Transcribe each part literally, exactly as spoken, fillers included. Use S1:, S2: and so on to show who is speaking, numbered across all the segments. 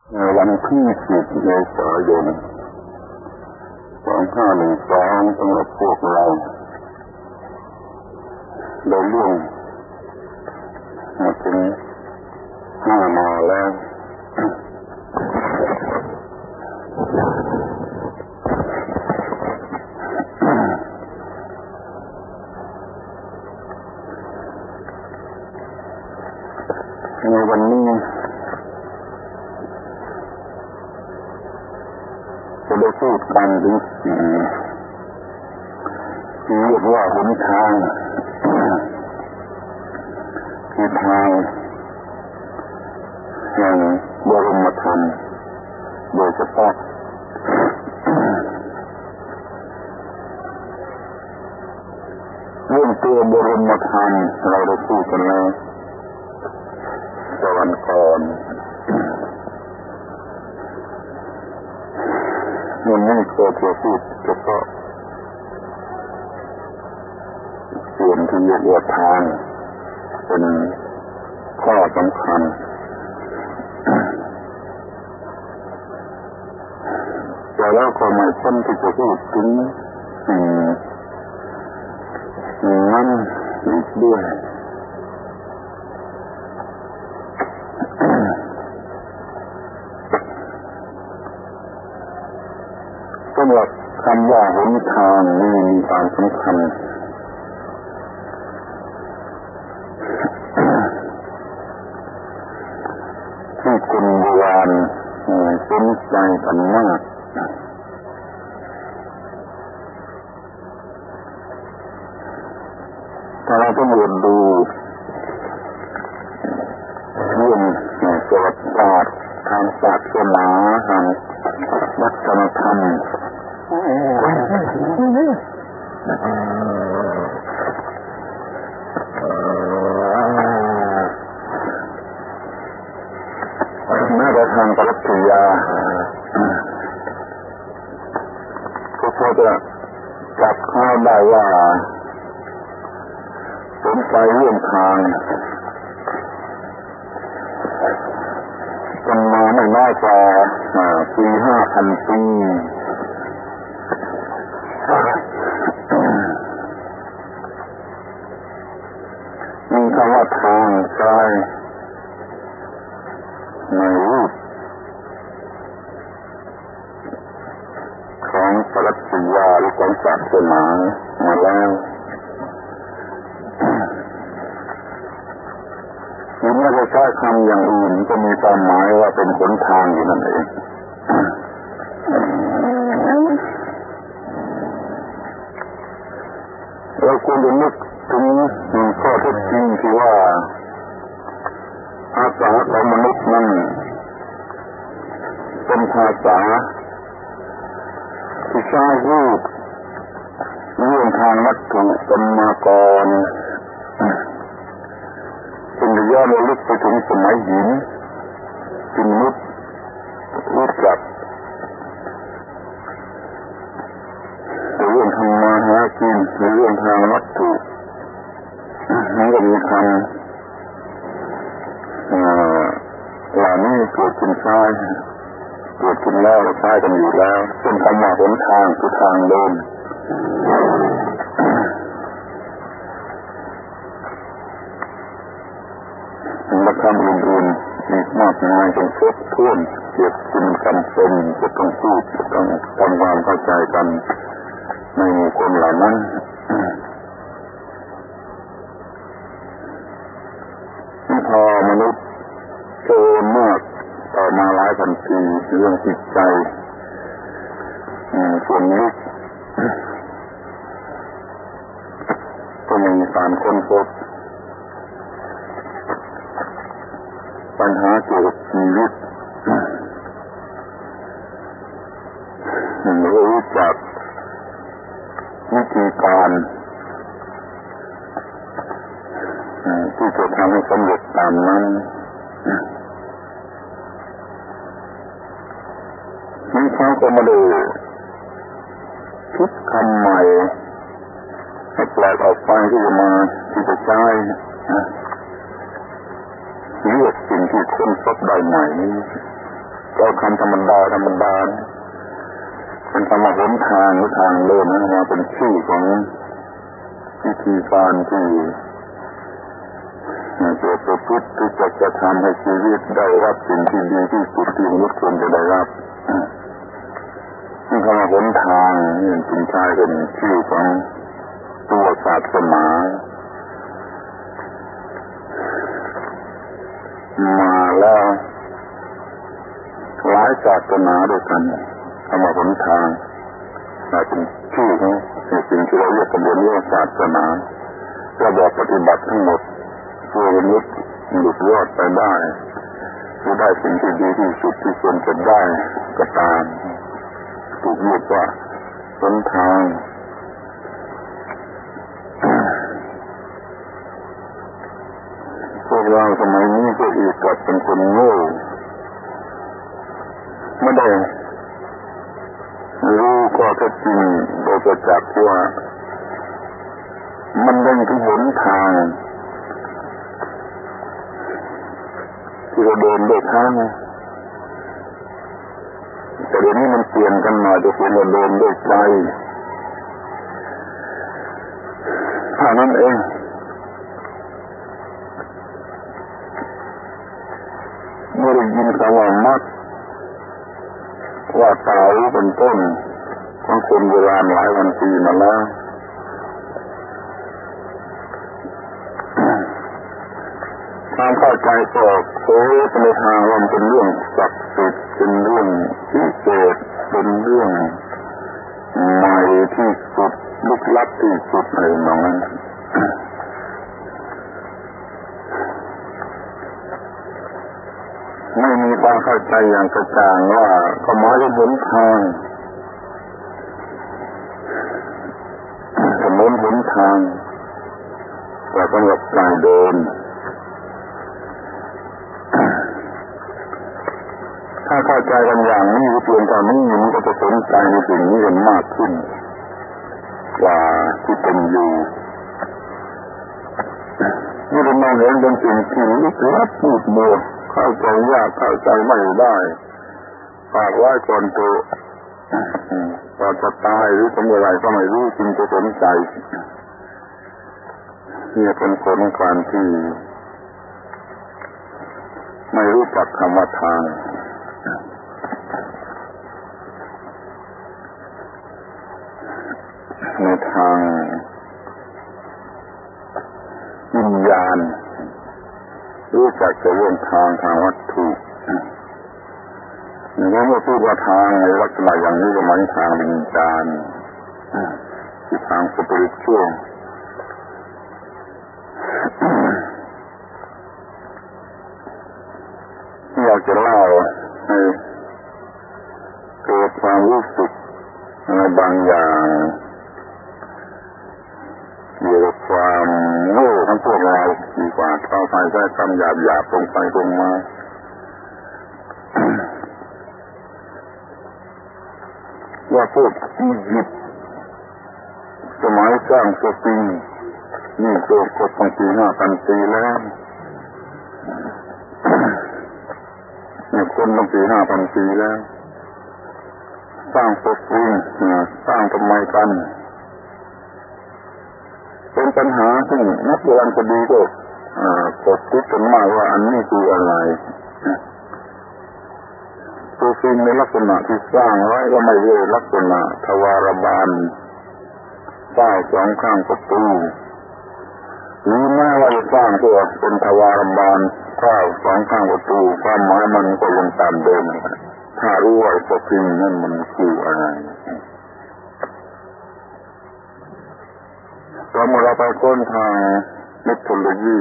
S1: วันที่สิบเมษายนสองห้าหนึ่งสองสำหรับพวกเราได้ล่วงมาถึงห้ามาแล้วในวันนี้จะได้พูดกันถึงสิ่งที่เรียกว่าหนทางคือทางแห่งบรมธรรมโดยเฉพาะเรื่องตัวบรมธรรมเราได้พูดกันแล้วตะวันก่อนมันไม่เคยจะพูดเฉพาะส่วนที่เรียกว่าทางเป็นข้อสำคัญแต่แล้วก็ไม่พ้นที่จะพูดถึงสิ่งนั้นอีกด้วยสำหรับคำว่าหนทางนี้มีความสำคัญที่คนโบราณสนใจกันมากถ้าเราต้องเรียนดูเรื่องประวัติศาสตร์ทางศาสนาทางวัฒนธรรมแม้แต่ทางปรัชญาก็พอจะจับเข้าได้ว่าสนใจเรื่องทางกันมาไม่น้อยกว่าปีห้าพันปีมีคำว่าทางกายในรูปของปรัชญาหรือของศาสนามาแล้วยิ่งไม่ได้ใช้คำอย่างอื่นก็มีความหมายว่าเป็นหนทางอยู่นั่นเองเราควรจะนึกถึงข้อเท็จจริงที่ว่าภาษาของมนุษย์นั้นเป็นภาษาที่ใช้พูดเรื่องทางวัตถุกันมาก่อนจนย้อนระลึกไปถึงสมัยหินที่มนุษย์รู้จักเรื่องทำมาหากินเรื่องทางวัตถุมันก็มีคำเหล่านี้เกิดขึ้นใช้เกิดขึ้นแล้วใช้กันอยู่แล้วเป็นคำว่าหนทางคือทางเดินและคำอื่นๆอีกมากมายจนครบถ้วนเกี่ยวกับกันเป็นจะต้องพูดจะต้องทำความเข้าใจกันในหมู่คนเหล่านั้นพอมนุษย์โตมากต่อมาหลายพันปีเรื่องจิตใจส่วนนี้ก็มีการค้นพบปัญหาเกี่ยวกับชีวิตรู้จักวิธีการที่จะทำให้สำเร็จตามนั้นนี่เขาก็มาดูคิดคำใหม่ให้แปลกออกไปที่จะมาที่จะใช้เลือกสิ่งที่ค้นพบได้ใหม่นี้เอาคำธรรมดาธรรมดาเป็นคำว่าหนทางหรือทางเดินนะมาเป็นชื่อของวิธีการที่จะประพฤติที่จะกระทำให้ชีวิตได้รับสิ่งที่ดีที่สุดที่มนุษย์ควรจะได้รับนี่คำว่าหนทางนี่เป็นใช้เป็นชื่อของตัวศาสนามาแล้วหลายศาสนาด้วยกันคำว่าหนทางเป็นชื่อของสิ่งที่เราเรียกกันว่าศาสนาระบบปฏิบัติทั้งหมดเพื่อมนุษย์หลุดรอดไปได้เพื่อได้สิ่งที่ดีที่สุดที่ควรจะได้ก็ตามถูกเรียกว่าหนทางพวกเราสมัยนี้ก็อีกกับเป็นคนโง่ไม่ได้รู้ข้อเท็จจริงโดยประจักษ์ว่ามันเป็นคือหนทางที่เราเดินด้วยเท้าแต่เดี๋ยวนี้มันเปลี่ยนกันหน่อยจะเป็นเราเดินด้วยใจเท่านั้นเองเมื่อได้ยินคำว่ามรรคว่าเต๋าเป็นต้นของคนโบราณหลายพันปีมาแล้วความเข้าใจก็โค้งในทางว่ามันเป็นเรื่องศักดิ์สิทธิ์เป็นเรื่องพิเศษเป็นเรื่องใหม่ที่สุดลึกลับที่สุดอะไรแบบนั้นไม่มีความเข้าใจอย่างกระจ่างว่าก็หมายถึงหนทางถนนหนทางแต่สำหรับการเดินถ้าเข้าใจกันอย่างนี้เพียงตอนนี้มันก็จะสนใจในสิ่งนี้กันมากขึ้นกว่าที่เป็นอยู่นี่เรามองเห็นเป็นสิ่งที่ลึกลับมืดมัวเข้าใจยากเข้าใจไม่ได้ฝากไว้ก่อนตัวพอจะตายหรือทำอะไรก็ไม่รู้จึงจะสนใจนี่เป็นผลของการที่ไม่รู้จักคำว่าทางในทางวิญญาณรู้จักแต่เรื่องทางทางวัตถุอย่างนี้เมื่อพูดว่าทางในลักษณะอย่างนี้ก็หมายทางวิญญาณที่ทางสปิริตชัวลอยากจะเล่าให้เกิดความรู้สึกในบางอย่างเกี่ยวกับความโง่ของพวกเราดีกว่าเข้าไปใช้คำหยาบๆตรงไปตรงมาว่าพวกอียิปต์สมัยสร้างสฟิงค์นี่โตกดตั้งปีห้าพันปีแล้วเนี่ยคนตั้งปีห้าพันปีแล้วสร้างสฟิงค์สร้างทำไมกันเป็นปัญหาที่นักโบราณคดีก็กดคิดกันมากว่าอันนี้คืออะไรตัวฟิงในลักษณะที่สร้างไว้ก็ไม่ใช่ลักษณะทวารบานเก้าสองข้างประตูหรือแม้ว่าจะสร้างตัวเป็นทวารบานเก้าสองข้างประตูความหมายมันก็ยังตามเดิมถ้ารู้ว่าตัวฟิงนั่นมันคืออะไรตอนเมื่อเราไปค้นทางเมทโลจี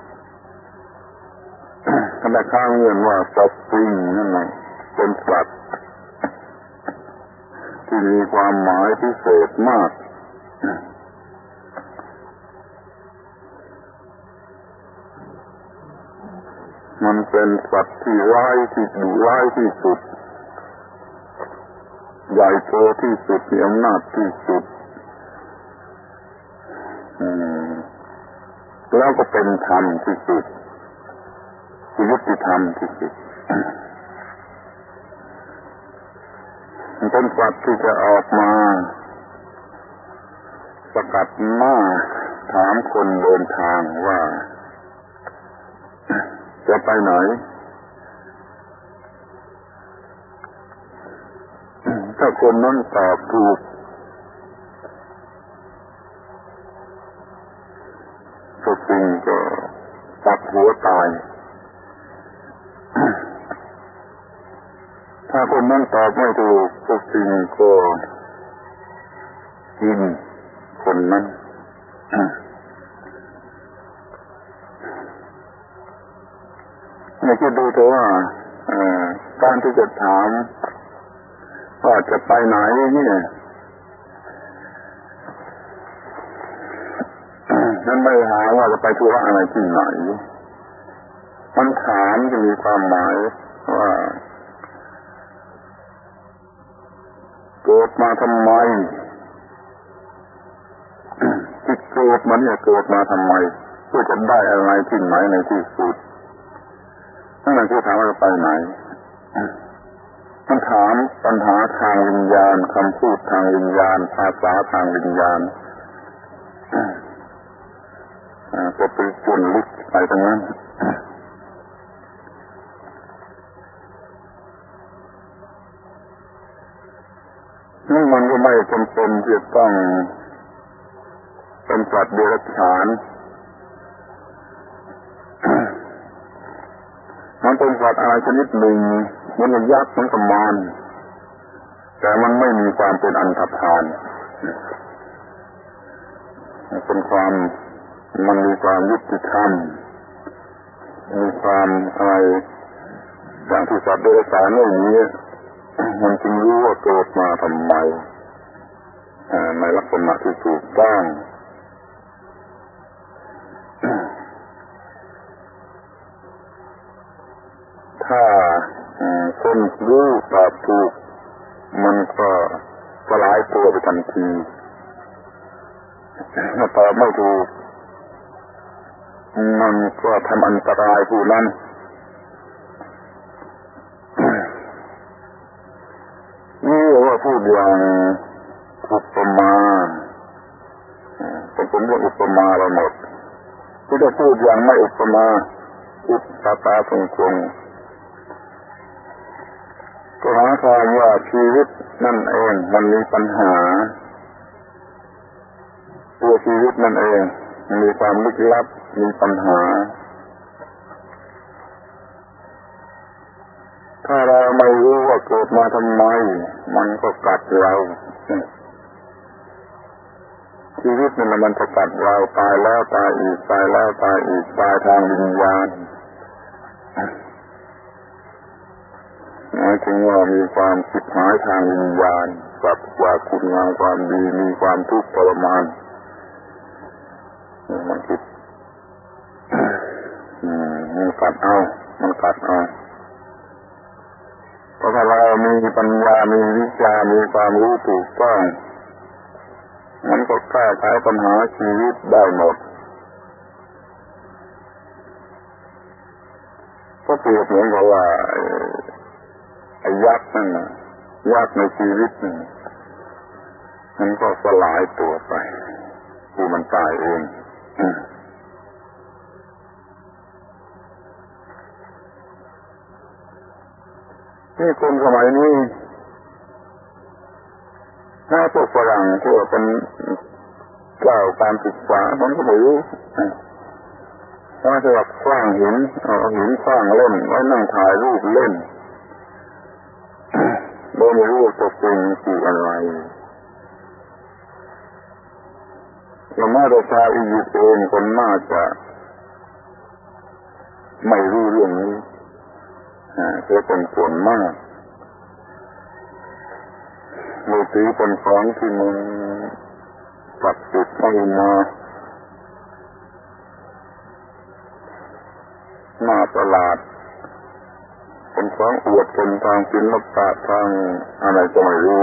S1: ขณะข้างเงื่อนว่าสปริงนั่นแหละเป็นสัตว์ที่มีความหมายพิเศษมากมันเป็นสัตว์ที่ร้ายที่ดุร้ายที่สุดใหญ่โตที่สุดมีอำนาจที่สุดแล้วก็เป็นธรรมที่สุดยุติธรรมที่สุดเป็นสัตว์ที่จะออกมาสกัดหน้าถามคนเดินทางว่าจะไปไหนถ้าคนนั้นตอบถูกก็จริงก็ตัดหัวตายถ้าคนนั้นตอบไม่ถูกก็จริงก็กินคนนั้นเนี่ยคิดดูเถอะว่าการที่จะถามว่าจะไปไหนเนี่ยนั่นไม่หาว่าจะไปธุระอะไรที่ไหนมันถามจะมีความหมายว่าเกิดมาทำไมที่เกิดมาเนี่ยเกิดมาทำไมเพื่อจะได้อะไรที่ไหนในที่สุดนั่นแหละคือถามว่าจะไปไหนมันถามปัญหาทางวิญญาณคำพูดทางวิญญาณภาษาทางวิญญาณก็ไปจนลึกไปตรงนั้นนั่นมันก็ไม่จำเป็นที่จะต้องเป็นสัตว์เดรัจฉานมันเป็นสัตว์อะไรชนิดหนึ่งมันเป็นยักษ์มันกมารแต่มันไม่มีความเป็นอันธพาลเป็นความมันมีความยุติธรรมมีความอะไรอย่างที่สัตว์เดรัจฉานไม่มีมันจึงรู้ว่าเกิดมาทำไมในลักษณะที่ถูกต้องถ้าคนรู้ตอบถูกมันก็สลายตัวไปทันทีถ้าตอบไม่ถูกมันก็ทำอันตรายผู้นั้นนี่ว่าพูดอย่างอุปมาเป็นผมเรียกอุปมาเราหมดที่จะพูดอย่างไม่อุปมาอุปตาตาทรงคงก็หมายความว่าชีวิตนั่นเองมันมีปัญหาตัวชีวิตนั่นเองมีความลึกลับมีปัญหาถ้าเราไม่รู้ว่าเกิดมาทำไมมันก็กัดเราชีวิตนั่นมันจะกัดเราตายแล้วตายอีกตายแล้วตายอีกตายทางวิญญาณหมายถึงว่ามีความสิบหายทางวิญญาณกับว่าคุณงามความดีมีความทุกข์ทรมานมันคิดมันกัดเอามันกัดเอาเพราะถ้าเรามีปัญญามีวิชามีความรู้ถูกต้องมันก็แก้ไขปัญหาชีวิตได้หมดก็เปรียบเหมือนกับว่าไอ้ยักษ์นั่นนะยักษ์ในชีวิตนั่นมันก็สลายตัวไปคือมันตายเองนี่คนสมัยนี้ถ้าพวกฝรั่งพวกเป็นเจ้าการศึกษามันก็ไม่รู้ถ้าจะแบบสร้างหินเอาหินสร้างเล่นไว้นั่งถ่ายรูปเล่นโดยไม่รู้ตัวจริงคืออะไรแล้วแม้แต่ชาวอียิปต์เองคนน่าจะไม่รู้เรื่องนี้เพราะเป็นส่วนมากมือถือเป็นของที่มันศักดิ์สิทธิ์ไม่มาหน้าตลาดเป็นของอวดเป็นทางศิลปะทางอะไรก็ไม่รู้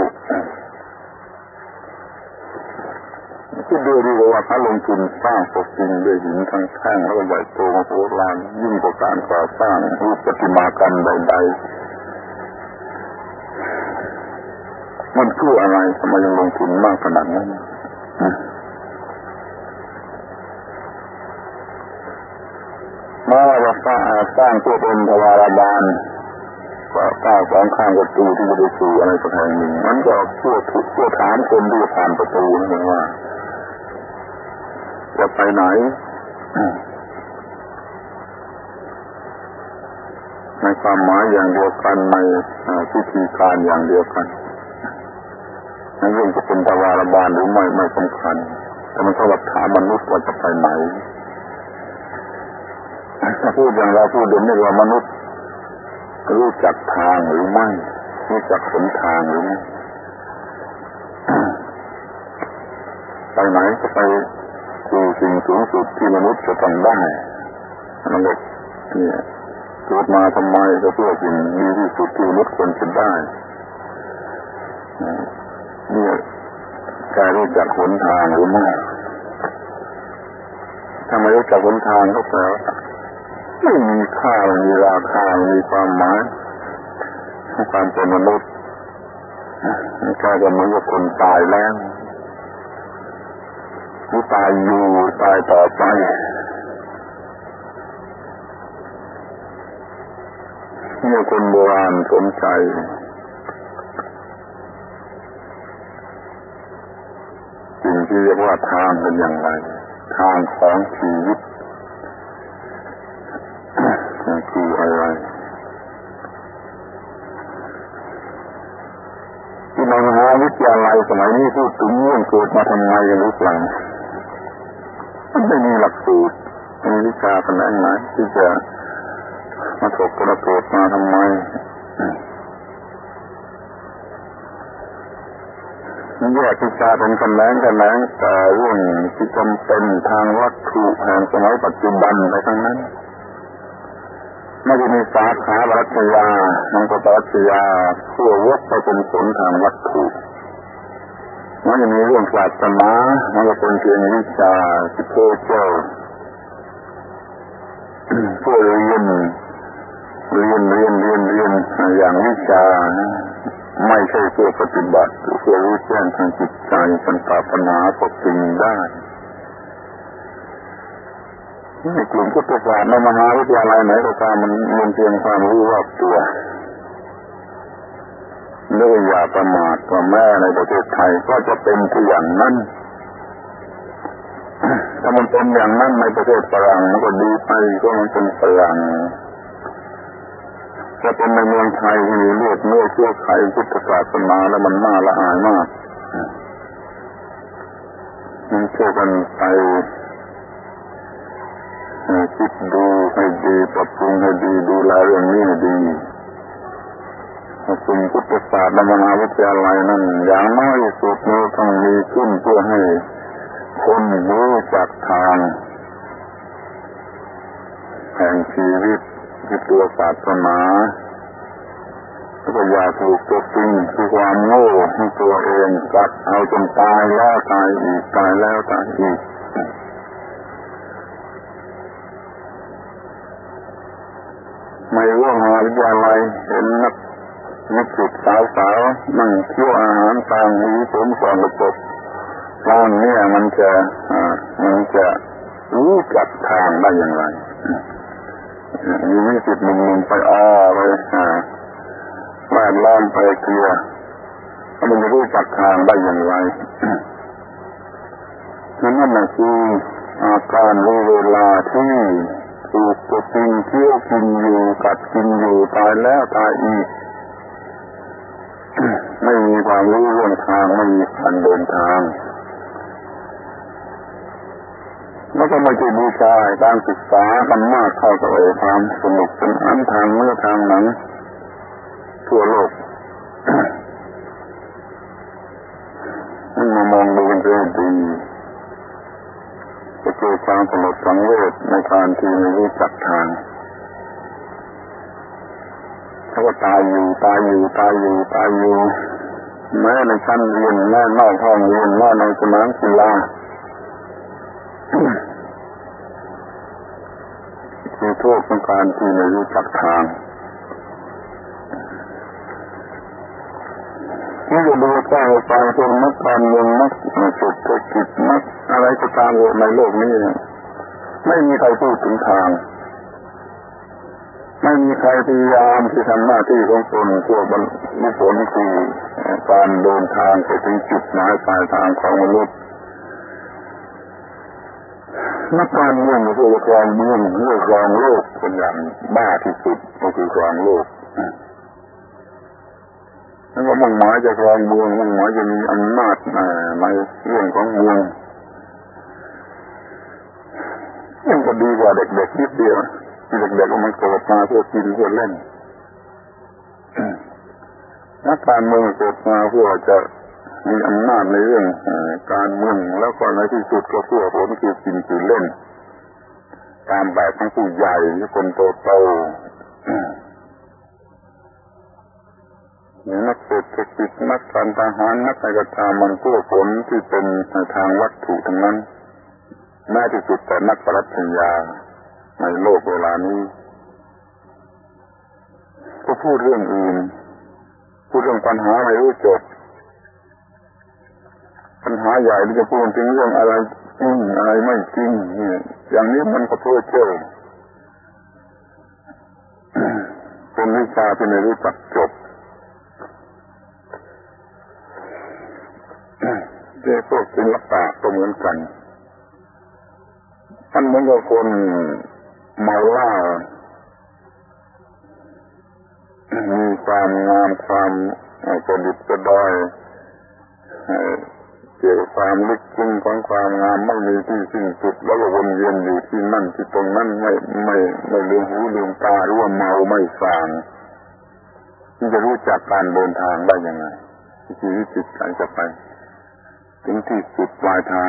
S1: ที่ดูดีว่าเขาลงทุนสร้างปกติด้วยหินทั้งแท่งแล้วก็ใหญ่โตมโหฬารยิ่งกว่าการก่อสร้างรูปประติมากรรมใดๆมันชั่วอะไรทำไมยังลงทุนมากขนาดนั้นมาว่าสร้างสร้างตัวเป็นทวารบาลก็ก้าวสองข้างประตูที่จะไปสู่อะไรสักแห่งหนึ่งมันก็ชั่วทุกชั่วถามคนที่ผ่านประตูนั่นว่าจะไปไหนในความหมายอย่างเดียวกันในพิธีการอย่างเดียวกันในเรื่องจะเป็นทวารบาลหรือไม่ไม่สำคัญแต่มันต้องถามมนุษย์ว่าจะไปไหนถ้าพูดอย่างเราพูดเดี๋ยวนี้ว่ามนุษย์รู้จักทางหรือไม่รู้จักหนทางหรือไม่ไปไหนก็ไปสู่สิ่งสูงสุดที่มนุษย์จะทำได้นั่นแหละเนี่ยเกิดมาทำไมก็เพื่อสิ่งดีที่สุดที่มนุษย์ควรจะได้เนี่ยการรู้จักหนทางหรือไม่ถ้าไม่รู้จักหนทางก็แปลว่าไม่มีค่าไม่มีราคาไม่มีความหมายความเป็นมนุษย์นี่กลายเป็นเหมือนกับคนตายแล้วหรือตายอยู่ตายต่อไปนี่คนโบราณสนใจสิ่งที่เรียกว่าทางเป็นอย่างไรทางของชีวิตคืออะไรที่มหาวิทยาลัยสมัยนี้พูดถึงเรื่องเกิดมาทำไมกันหรือเปล่ามันไม่มีหลักสูตรมีวิชาขนาดไหนที่จะมาถกกระเกิดมาทำไมมันแยกวิชาเป็นคะแนนคะแนนแต่เรื่องที่จำเป็นทางวัตถุแห่งสมัยปัจจุบันไปทั้งนั้นไม่ได้มีสาขาปรัชญานังปรัชญาเพื่อวกไปเป็นผลทางวัตถุมันจะมีเรื่องศาสนามันก็เป็นเพียงวิชาที่เพื่อเจ้าเพื่อเรียนเรียนเรียนเรียนเรียนอย่างวิชาไม่ใช่เพื่อปฏิบัติเพื่อรู้แจ้งทางจิตใจปัญญาปัญญาก็จริงได้ในกลุ่มพุทธศาสนาในมหาวิทยาลัยไหนก็ตามมันมันเพียงความรู้รอบตัวเนื่องอย่าประมาทว่าแม่ในประเทศไทยก็จะเป็นที่อย่างนั้นถ้ามันเป็นอย่างนั้นในประเทศฝรั่งมันก็ดีไปก็มันเป็นฝรั่งถ้าเป็นในเมืองไทยมีเลือดเนื้อเชื้อไขพุทธศาสนาแล้วมันน่าละอายมากมันช่วยกันไปคิดดูให้ดีปรับปรุงให้ดีดูแลเรื่องนี้ให้ดีกลุ่มพุทธศาสตร์มหาวิทยาลัยนั้นอย่างน้อยสุดเราต้องมีขึ้นเพื่อให้คนรู้จักทางแห่งชีวิตที่ตัวศาสนาแล้วก็อย่าถูกตัวจริงคือความโง่ของตัวเองกัดเอาจนตายแล้วตายอีกตายแล้วตายอีกไม่รู้มหาวิทยาลัยเห็นนักนักศึกษาสาวนั่งเคี้ยวอาหารตามมีผมสอนระบบตอนนี้มันจะมันจะรู้จักทางได้อย่างไรมีวิสิตหนุ่มๆไปอ้อไปแวดล้อมไปเกลียมันจะรู้จักทางได้อย่างไรนั่นนั่นคืออาการรู้เวลาที่ถูกตัวจริงเที่ยวกินอยู่กัดกินอยู่ตายแล้วตายอีกไม่มีความรู้เรื่องทางไม่มีการเดินทางแล้วก็ไม่ใช่บูชาการศึกษากันมากเข้ากับความสนุกสนานทางเมื่อทางหนังทั่วโลกมันมามองดูกันได้ดีจะเกิดความสลดสังเวชในการที่ไม่รู้จักทางถ้าว่าตายอยู่ตายอยู่ตายอยู่ตายอยู่แม้ในชั้นเรียนแม้นอกห้องเรียนแม้ในสนามกีฬาคือโทษของการที่ไม่รู้จักทางนี่จะดูใกล้ไปพวกนักการเมืองนักเศรษฐกิจนักอะไรก็ตามในโลกนี้ไม่มีใครพูดถึงทางไม่มีใครพยายามที่ทำหน้าที่ของตนเพื่อบรรลุผลคือการเดินทางไปถึงจุดหมายปลายทางของมนุษย์นักการเมืองเพื่อครองเมืองเพื่อครองโลกเป็นอย่างบ้าที่สุดก็คือครองโลกนั่นก็มุ่งหมายจะครองเมืองมุ่งหมายจะมีอำนาจในเรื่องของเมืองมันก็ดีกว่าเด็กๆนิดเดียวที่เด็กๆมันเกิดมาเพื่อกินเพื่อเล่นนักการเมืองเกิดมาเพื่อจะมีอำนาจในเรื่องการเมืองแล้วก็ในที่สุดก็เพื่อผลคือกินคือเล่นตามแบบของผู้ใหญ่คนโตๆนักเศรษฐกิจนักการทหารนักอะไรก็ตามมันเพื่อผลที่เป็นทางวัตถุทั้งนั้นแม้ที่สุดแต่นักปรัชญาในโลกเวลานี้ก็พูดเรื่องอื่นพูดเรื่องปัญหาไม่รู้จบปัญหาใหญ่ที่จะพูดถึงเรื่องอะไรจริงอะไรไม่จริงนี่อย่างนี้มันก็เพ้อเจ้อเป็นวิชาที่ไม่รู้จักจบเจ้าพวกศิลปะก็เหมือนกันท่านเหมือนกับคนเมาเหล้ามีความงามความประดิษฐ์ประดอยเกี่ยวกับความลึกซึ้งของความงามไม่มีที่สิ้นสุดแล้วก็วนเวียนอยู่ที่นั่นที่ตรงนั้นไม่ไม่ไม่ลืมหูลืมตาหรือว่าเมาไม่ฟังที่จะรู้จักการเดินทางได้ยังไงชีวิตจิตใจจะไปถึงที่สุดปลายทาง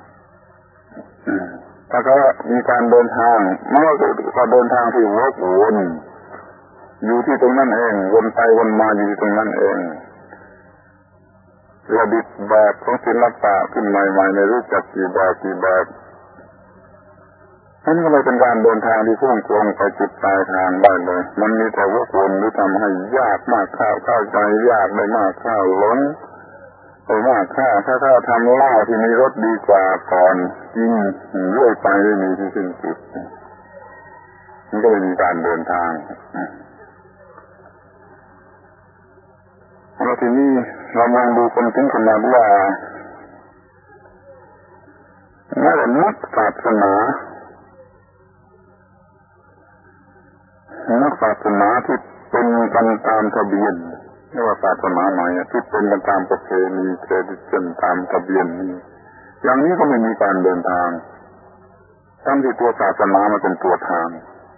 S1: ถ้าก็มีการเดินทางไม่ว่าจะเดินทางที่วกวนอยู่ที่ตรงนั้นเองวนไปวนมาอยู่ที่ตรงนั้นเองระดิษฐ์แบบของศิลปะขึ้นใหม่ๆในรู้จักกี่แบบกี่แบบนั่นก็เลยเป็นการเดินทางที่พุ่งตรงไปจุดปลายทางได้เลยมันมีแต่วกวนหรือทำให้ยากมากข้าวเข้าใจยากได้มากข้าวหลงไปมากข้าถ้าถ้าทำเหล้าที่มีรสดีกว่าก่อนกินเรื่อยไปไม่มีที่สิ้นสุดมันก็เลยมีการเดินทางแล้วทีนี้เรามองดูคนถึงขนาดว่าแม้แต่นักศาสนานักศาสนาที่เป็นกันตามทะเบียนเรียกว่าศาสนาใหม่ที่เป็นกันตามประเพณีเทรดิชั่นตามทะเบียนนี้อย่างนี้ก็ไม่มีการเดินทางทั้งที่ตัวศาสนามันเป็นตัวทาง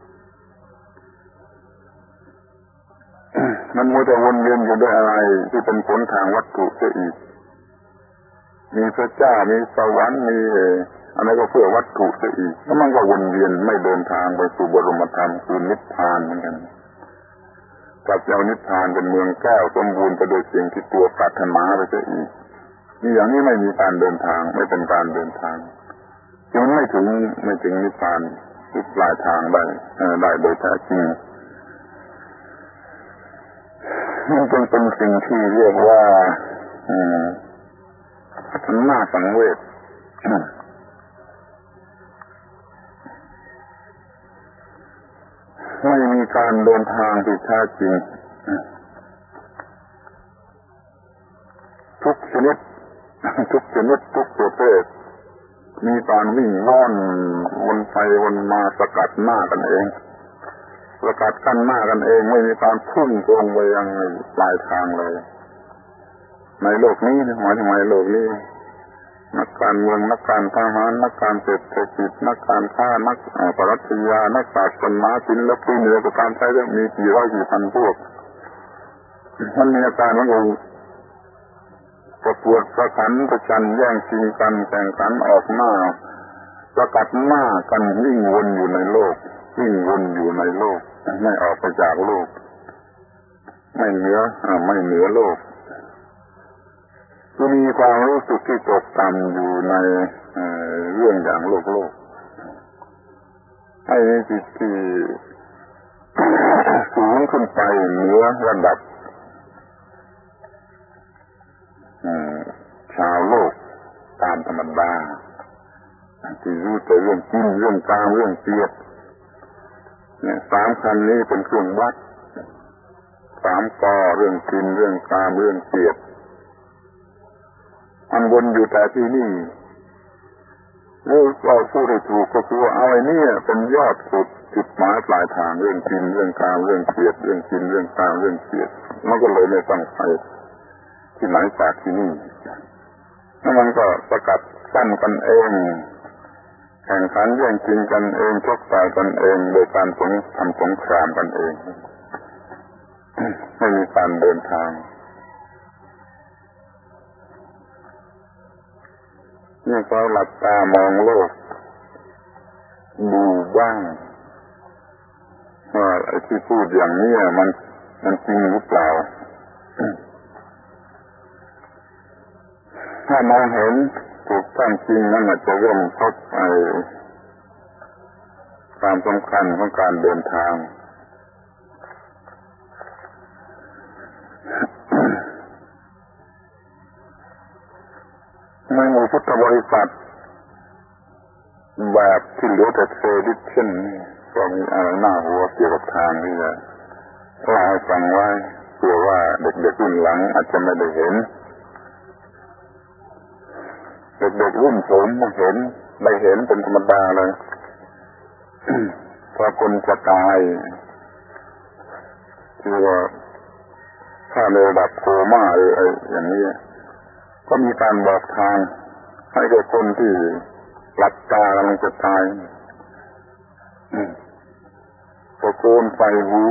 S1: มันมัวแต่วนเวียนอยู่ด้วยอะไรที่เป็นผลทางวัตถุเสียอีกมีพระเจ้ามีสวรรค์มีอะไรก็เพื่อวัตถุเสียอีกแล้วมันก็วนเวียนไม่เดินทางไปสู่บรมธรรมคือนิพพานเหมือนกันกลับเอานิพพานเป็นเมืองแก้วสมบูรณ์ไปด้วยสิ่งที่ตัวปรารถนาไปเสียอีกนี่อย่างนี้ไม่มีการเดินทางไม่เป็นการเดินทางจึงไม่ถึงไม่ถึงนิพพานจุดปลายทางได้ได้โดยแท้จริงมันจึงเป็นสิ่งที่เรียกว่าธรรมะสังเวชไม่มีการเดินทางที่แท้จริงทุกชนิดทุกชนิดทุกประเภทมีการวิ่งว่อนวนไปวนมาสกัดหน้ากันเองประกาศกั้นหน้ากันเองไม่มีการพุ่งตรงไปยังปลายทางเลยในโลกนี้หมายถึงในโลกนี้นักการเมืองนักการทหารนักการเศรษฐกิจนักการค้านักปรัชญานักศาสนาศิลปินหรือการใช้เรื่องมีกี่ร้อยกี่พันพวกมันมีอาการมันก็ประกวดประขันประชันแย่งชิงกันแข่งขันออกหน้าประกาศหน้ากันวิ่งวนอยู่ในโลกวิ่งวนอยู่ในโลกไม่ออกไปจากโลกไม่เหนือไม่เหนือโลกก็มีความรู้สึกที่ตกต่ำอยู่ในเรื่องอย่างโลกโลกให้มีจิตที่สูงขึ้นไปเหนือระดับชาวโลกตามธรรมดาที่รู้แต่เรื่องกินเรื่องกามเรื่องเกลียดเนี่ยสามคำนี้เป็นเครื่องวัดสามกอเรื่องกินเรื่องกามเรื่องเกลียดอันวนอยู่แต่ที่นี่แล้วเราพูดให้ถูกก็คือว่าเอาไอ้นี่เป็นยอดสุดจุดหมายปลายทางเรื่องกินเรื่องกามเรื่องเกลียดเรื่องกินเรื่องกามเรื่องเกลียดมันก็เลยไม่ต้องไปที่ไหนจากที่นี่แล้วมันก็สกัดกั้นกันเองแข่งขันแย่งชิงกันเองชกต่อยกันเองโดยการสงทำสงครามกันเองไม่มีการเดินทางนี่ก็หลับตามองโลกดูบ้างว่าไอ้ที่พูดอย่างนี้มันมันจริงหรือเปล่าถ้ามองเห็นถูกต้องจริงนั่นอาจจะเริ่มพบไอ้ความสำคัญของการเดินทางในหมู่พุทธบริษัทแบบที่เหลือแต่เทรดิชั่นก็มีอะไรหน้าหัวเกี่ยวกับทางนี่แหละเล่าให้ฟังไว้เผื่อว่าเด็กๆรุ่นหลังอาจจะไม่ได้เห็นเด็กๆรุ่นผมมาเห็นได้เห็นเป็นธรรมดาเลย พอคนจะตายคือว่าถ้าในระดับโคม่าหรืออะไรอย่างนี้ก็มีการบอกทางให้กับคนที่หลับตากำลังจะตายตะโกนใส่หู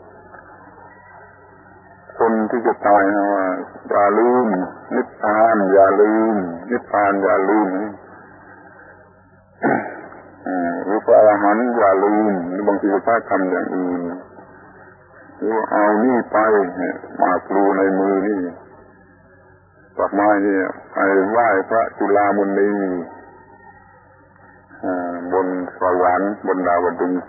S1: คนที่จะตายนะว่าอย่าลืมนิพพานอย่าลืมนิพพานอย่าลืมหรือพระอรหันต์อย่าลืมหรือบางทีก็ใช้คำอย่างอื่นหรือเอานี่ไปมาปลูในมือนี่ดอกไม้นี่ไปไหว้พระจุฬามณีบนสวรรค์บนดาวดึงส์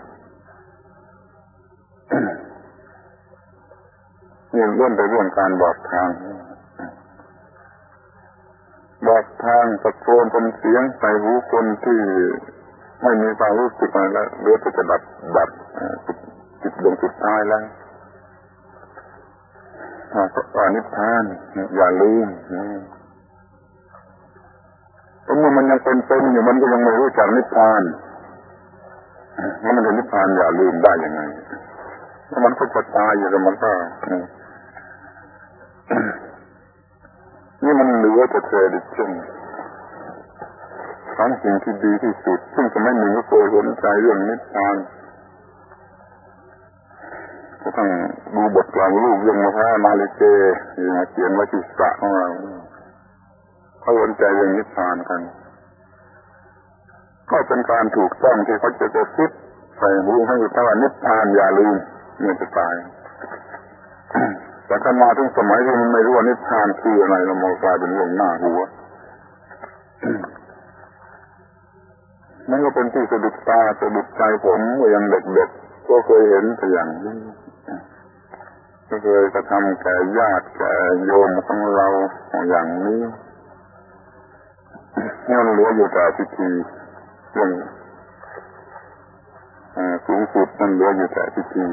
S1: นี่เรื่องไปเรื่องการบอกทางบอกทางตะโกนเป็นเสียงใส่หูคนที่ไม่มีความรู้สึกอะไรแล้วเหลือแต่จะดับดับจิตดวงสุดท้ายแล้วพระนิพพานอย่าลืมเพราะเมื่อมันยังเป็นเป็นอยู่มันก็ยังไม่รู้จักนิพพานแล้วมันจะนิพพานอย่าลืมได้ยังไงแล้วมันก็จะตายอยู่แล้วมันก็นี่มันเหลือแต่เทรดิชั่นทั้งสิ่งที่ดีที่สุดซึ่งจะไม่มีก็เคยสนใจเรื่องนิพพานก็ต้องดูบทกลางลูกยังมาพระมาลิเกเขียนไว้ที่สระของเราเขาสนใจเรื่องนิพพานกันก็เป็นการถูกต้องที่เขาจะจะคิดใส่หูให้ถ้าว่านิพพานอย่าลืมเมื่อจะตายแต่ถ้ามาถึงสมัยที่มันไม่รู้ว่านิพพานคืออะไรเรามองกลายเป็นเรื่องหน้าหัวนั่นก็เป็นที่สะดุดตาสะดุดใจผมเมื่อยังเด็กๆก็เคยเห็นแต่อย่างนี้ก็เคยกระทำแก่ญาติแก่โยมของเราอย่างนี้นี่มันเหลืออยู่แต่พิธีเรื่องสูงสุดมันเหลืออยู่แต่พิธี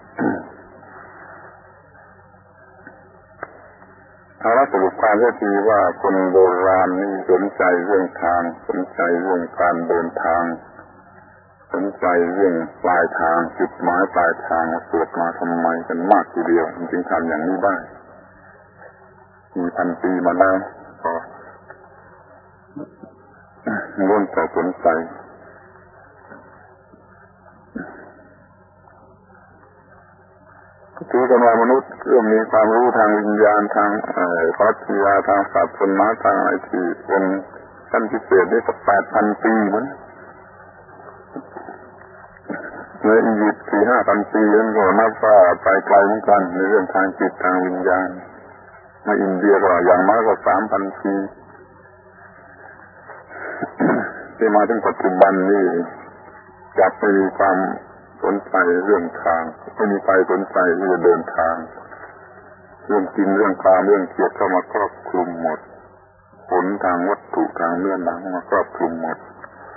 S1: ถ้าเราสรุปความก็คือว่าคนโบราณนี่สนใจเรื่องทางสนใจเรื่องการเดินทางสนใจเรื่องปลายทางจุดหมายปลายทางเกิดมาทำไมกันมากทีเดียวจึงทำอย่างนี้ได้มีพันปีมาแล้วก็ล้วนแต่สนใจถือกันว่ามนุษย์เริ่มมีความรู้ทางวิญญาณทางปรัชญาทางศาสนาทางไอทีเป็นขั้นพิเศษได้สักแปดพันปีเหมือนในอียิปต์สี่ห้าพันปีนั่นก็นับว่าไปไกลเหมือนกันในเรื่องทางจิตทางวิญญาณในอินเดียก็อย่างน้อยก็สามพันปีที่มาถึงปัจจุบันนี่จับไม่มีความสนใจเรื่องทางไม่มีใครสนใจที่จะเดินทางเรื่องกินเรื่องกามเรื่องเกียรติเข้ามาครอบคลุมหมดผลทางวัตถุทางเนื้อหนังมาครอบคลุมหมด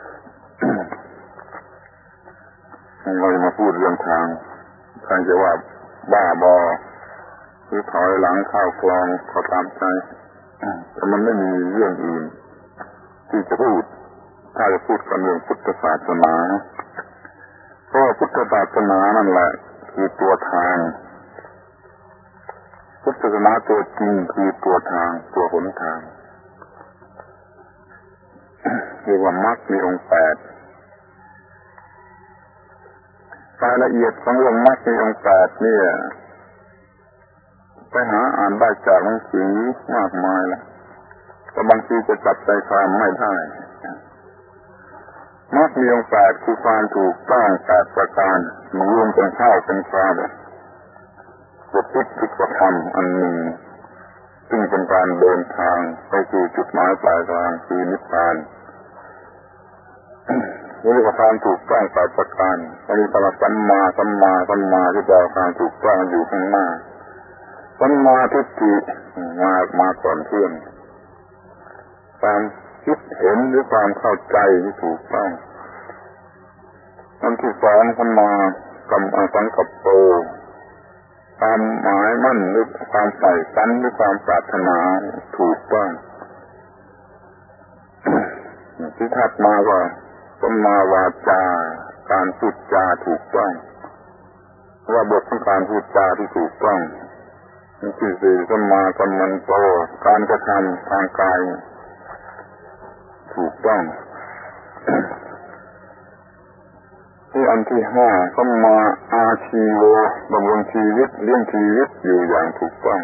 S1: เราจะมาพูดเรื่องทางใครจะว่าบ้าบอหรือถอยหลังเข้าคลองก็ตามใจแต่มันไม่มีเรื่องอื่นที่จะพูดถ้าจะพูดกันเรื่องพุทธศาสนาเพราะพุทธศาสนานั่นแหละคือตัวทางพุทธศาสนาตัวจริงคือตัวทางตัวหนทางเรียกว่ามรรคมีองค์แปดรายละเอียดของเรื่องมรรคมีองค์แปดเนี่ยไปหาอ่านได้จากหนังสือมากมายแล้วแต่บางทีจะจับใจความไม่ได้มรรคมีองค์แปดคือความถูกต้องแปดประการรวมกันเข้าเป็นความประพฤติกระทำอันหนึ่งซึ่งเป็นการเดินทางไปสู่จุดหมายปลายทางคือนิพพานนี่เรียกว่าความถูกต้องแปดประการมีคำว่าสัมมาสัมมาสัมมาที่แปลว่าความถูกต้องอยู่ข้างหน้าสัมมาทิฏฐิมามาก่อนเพื่อนความคิดเห็นหรือความเข้าใจที่ถูกต้องอันที่สองสัมมากัมมันสังกัปโปความหมายมั่นหรือความใฝ่ฝันหรือความปรารถนาถูกต้องที่ถัดมาว่าสัมมาวาจาการพูดจาถูกต้องว่าบทของการพูดจาที่ถูกต้องที่สี่สัมมากัมมันโตการกระทำทางกายถูกต้องที่อันที่ห้าสัมมาอาชีโวดำรงชีวิตเลี้ยงชีวิตอยู่อย่างถูกต้อง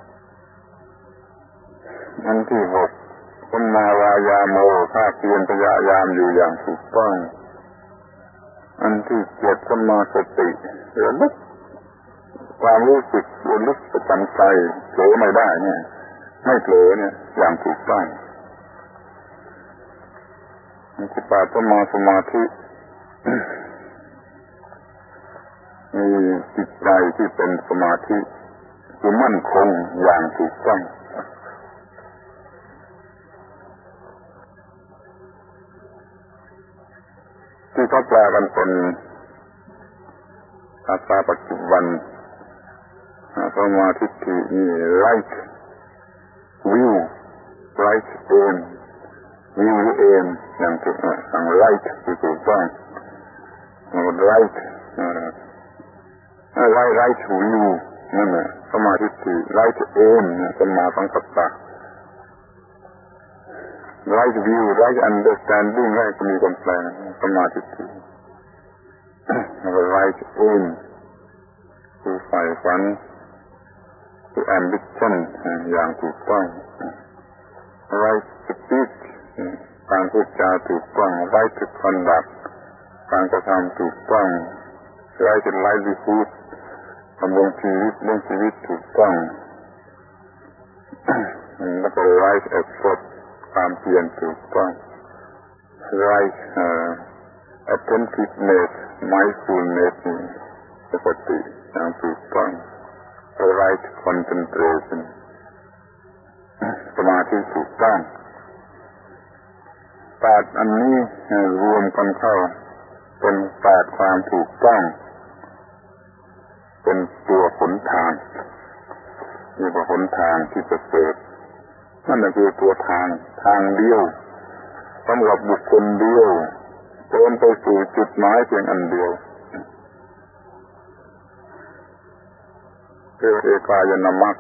S1: อันที่หกสัมมาวายาโมภาคเพียรพยายามอยู่อย่างถูกต้องอันที่เจ็ดสัมมาสติระลึกความรู้สึกระลึกประจำใจเผลอไม่ได้เนี่ยไม่เผลอเนี่ยอย่างถูกต้องอันที่แปดสัมมาสมาธิมีจิตใจที่เป็นสมาธิคือมั่นคงอย่างถูกต้องที่เขาแปลกันเป็นภาษาปัจจุบันสมาธิที่นี่ right view right aim view aim อย่างถูกต้อง right ที่ถูกต้อง right right right view นั่นแหละสมาธิที่ right aim สมาสังกัปปะ right view right understanding ได้ก็มีคนแปลสมาธิที่ right aim คือใฝ่ฝันคือ ambition อย่างถูกต้อง right speech การพูดจาถูกต้อง right conduct การกระทำถูกต้อง right livelihood ดำรงชีวิตเลี้ยงชีวิตถูกต้องแล้วก็ right effort ความเพียรถูกต้อง right attentiveness mindfulness สติอย่างถูกต้อง right concentration สมาธิถูกต้องแปดอันนี้รวมกันเข้าเป็นแปดความถูกต้องเป็นตัวหนทางนี่เป็นหนทางที่ประเสริฐนั่นแหละคือตัวทางทางเดียวสำหรับบุคคลเดียวเดินไปสู่จุดหมายเพียงอันเดียวเรียกว่าเอกายนามัค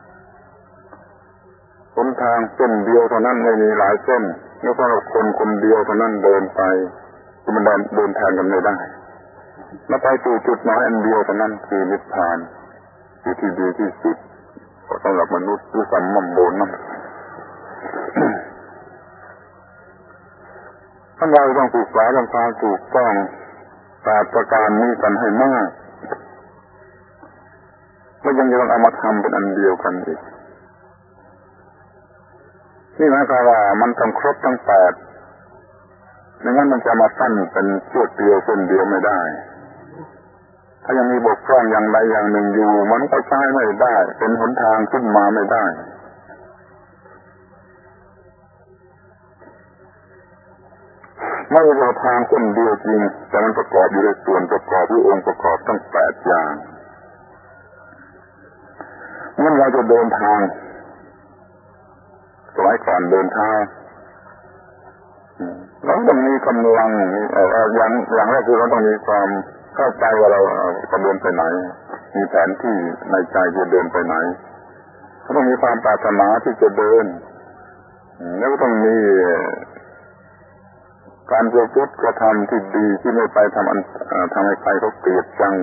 S1: หนทางเส้นเดียวเท่านั้นไม่มีหลายเส้นแล้วสำหรับคนคนเดียวเท่านั้นเดินไปมันเดินทางกันไม่ได้แล้วไปสู่จุดหมายอันเดียวเท่านั้นคือนิพพานคือที่ดีที่สุดสำหรับมนุษย์ผู้สัมมัมโบนั่นท่านเราต้องศึกษาเรื่องความถูกต้องแปดประการนี้กันให้มากแล้วยังยังเอามาทำเป็นอันเดียวกันอีกนี่หมายความว่ามันต้องครบทั้งแปดไม่งั้นมันจะมาสั้นเป็นช่วงเดียวเส้นเดียวไม่ได้ถ้ายังมีบกพร่องอย่างใดอย่างหนึ่งอยู่มันก็ใช้ไม่ได้เป็นหนทางขึ้นมาไม่ได้ไม่ใช่ทางเส้นเดียวจริงแต่มันประกอบอยู่ในส่วนประกอบด้วยองค์ประกอบทั้งแปดอย่างเมื่อเราจะเดินทางสมัยก่อนเดินทางเราต้องมีกำลังอย่างอย่างแรกคือเราต้องมีความเข้าใจว่าเราจะเดินไปไหนมีแผนที่ในใจจะเดินไปไหนเราต้องมีความปรารถนาที่จะเดินแล้วก็ต้องมีการประพฤติกระทำที่ดีที่ไม่ไปทำอันทำให้ใครเขาเกลียดชัง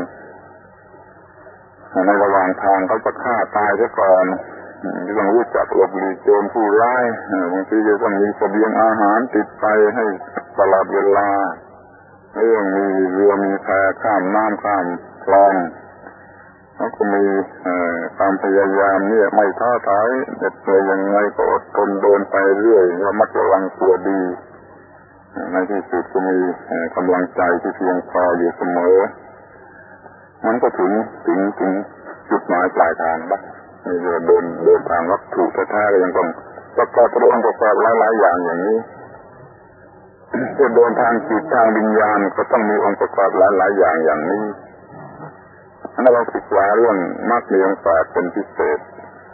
S1: ในระหว่างทางเขาจะฆ่าตายซะก่อนต้องรู้จักหลบหลีกโจรผู้ร้ายบางทีจะต้องมีเสบียงอาหารติดไปให้ตลอดเวลาเรื่องมีเรือมีแพข้ามน้ำข้ามคลองแล้วก็มีความพยายามเนี่ยไม่ท้อถอยเด็ดเลยยังไงก็อดทนเดินไปเรื่อยระมัดระวังตัวดีในที่สุดก็มีกำลังใจที่เพียงพออยู่เสมอมันก็ถึงถึงถึงจุดหมายปลายทางบ้างนี่เดินเดินเดินทางวัตถุแท้ๆก็ยังต้องประกอบตัวองค์ประกอบหลายๆอย่างอย่างนี้จะเดินทางจิตทางวิญญาณก็ต้องมีองค์ประกอบหลายๆอย่างอย่างนี้ถ้าเราศึกษาเรื่องมรรคมีองค์แปดเป็นพิเศษ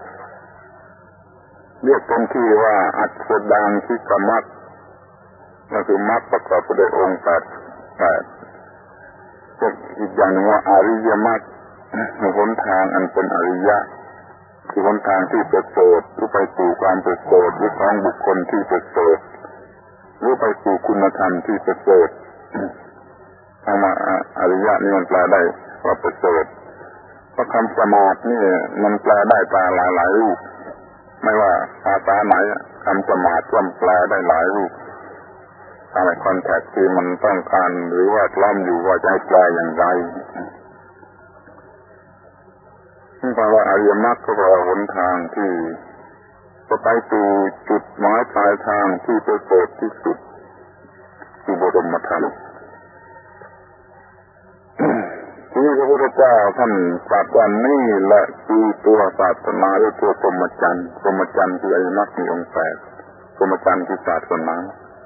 S1: เรียกเป็นที่ว่าอัฏฐดังที่กมรรคนั่นคือมรรคประกอบด้วยองค์แปดแปดอีกอย่างหนึ่งว่าอริยมรรคหนทางอันเป็นอริยะคือหนทางที่ประเสริฐหรือไปสู่ความประเสริฐหรือของบุคคลที่ประเสริฐหรือไปสู่คุณธรรมที่ประเสริฐคำว่าอริยะนี่มันแปลได้ว่าประเสริฐเพราะคำสมาธินี่มันแปลได้แปลหลายหลายรูปไม่ว่าภาษาไหนคำสมาธิก็แปลได้หลายรูปตามคอนแทคที่มันต้องการหรือว่าล้อมอยู่ว่าจะให้แปลอย่างไรนี่แปลว่าอริยมรรคก็แปลว่าหนทางที่จะไปสู่จุดหมายปลายทางที่ประเสริฐที่สุดคือบรมธรรมที่พระพุทธเจ้าท่านตรัสว่านี่แหละคือตัวศาสนาหรือตัวพรหมจรรย์พรหมจรรย์คืออริยมรรคมีองค์แปดพรหมจรรย์คือศาสนา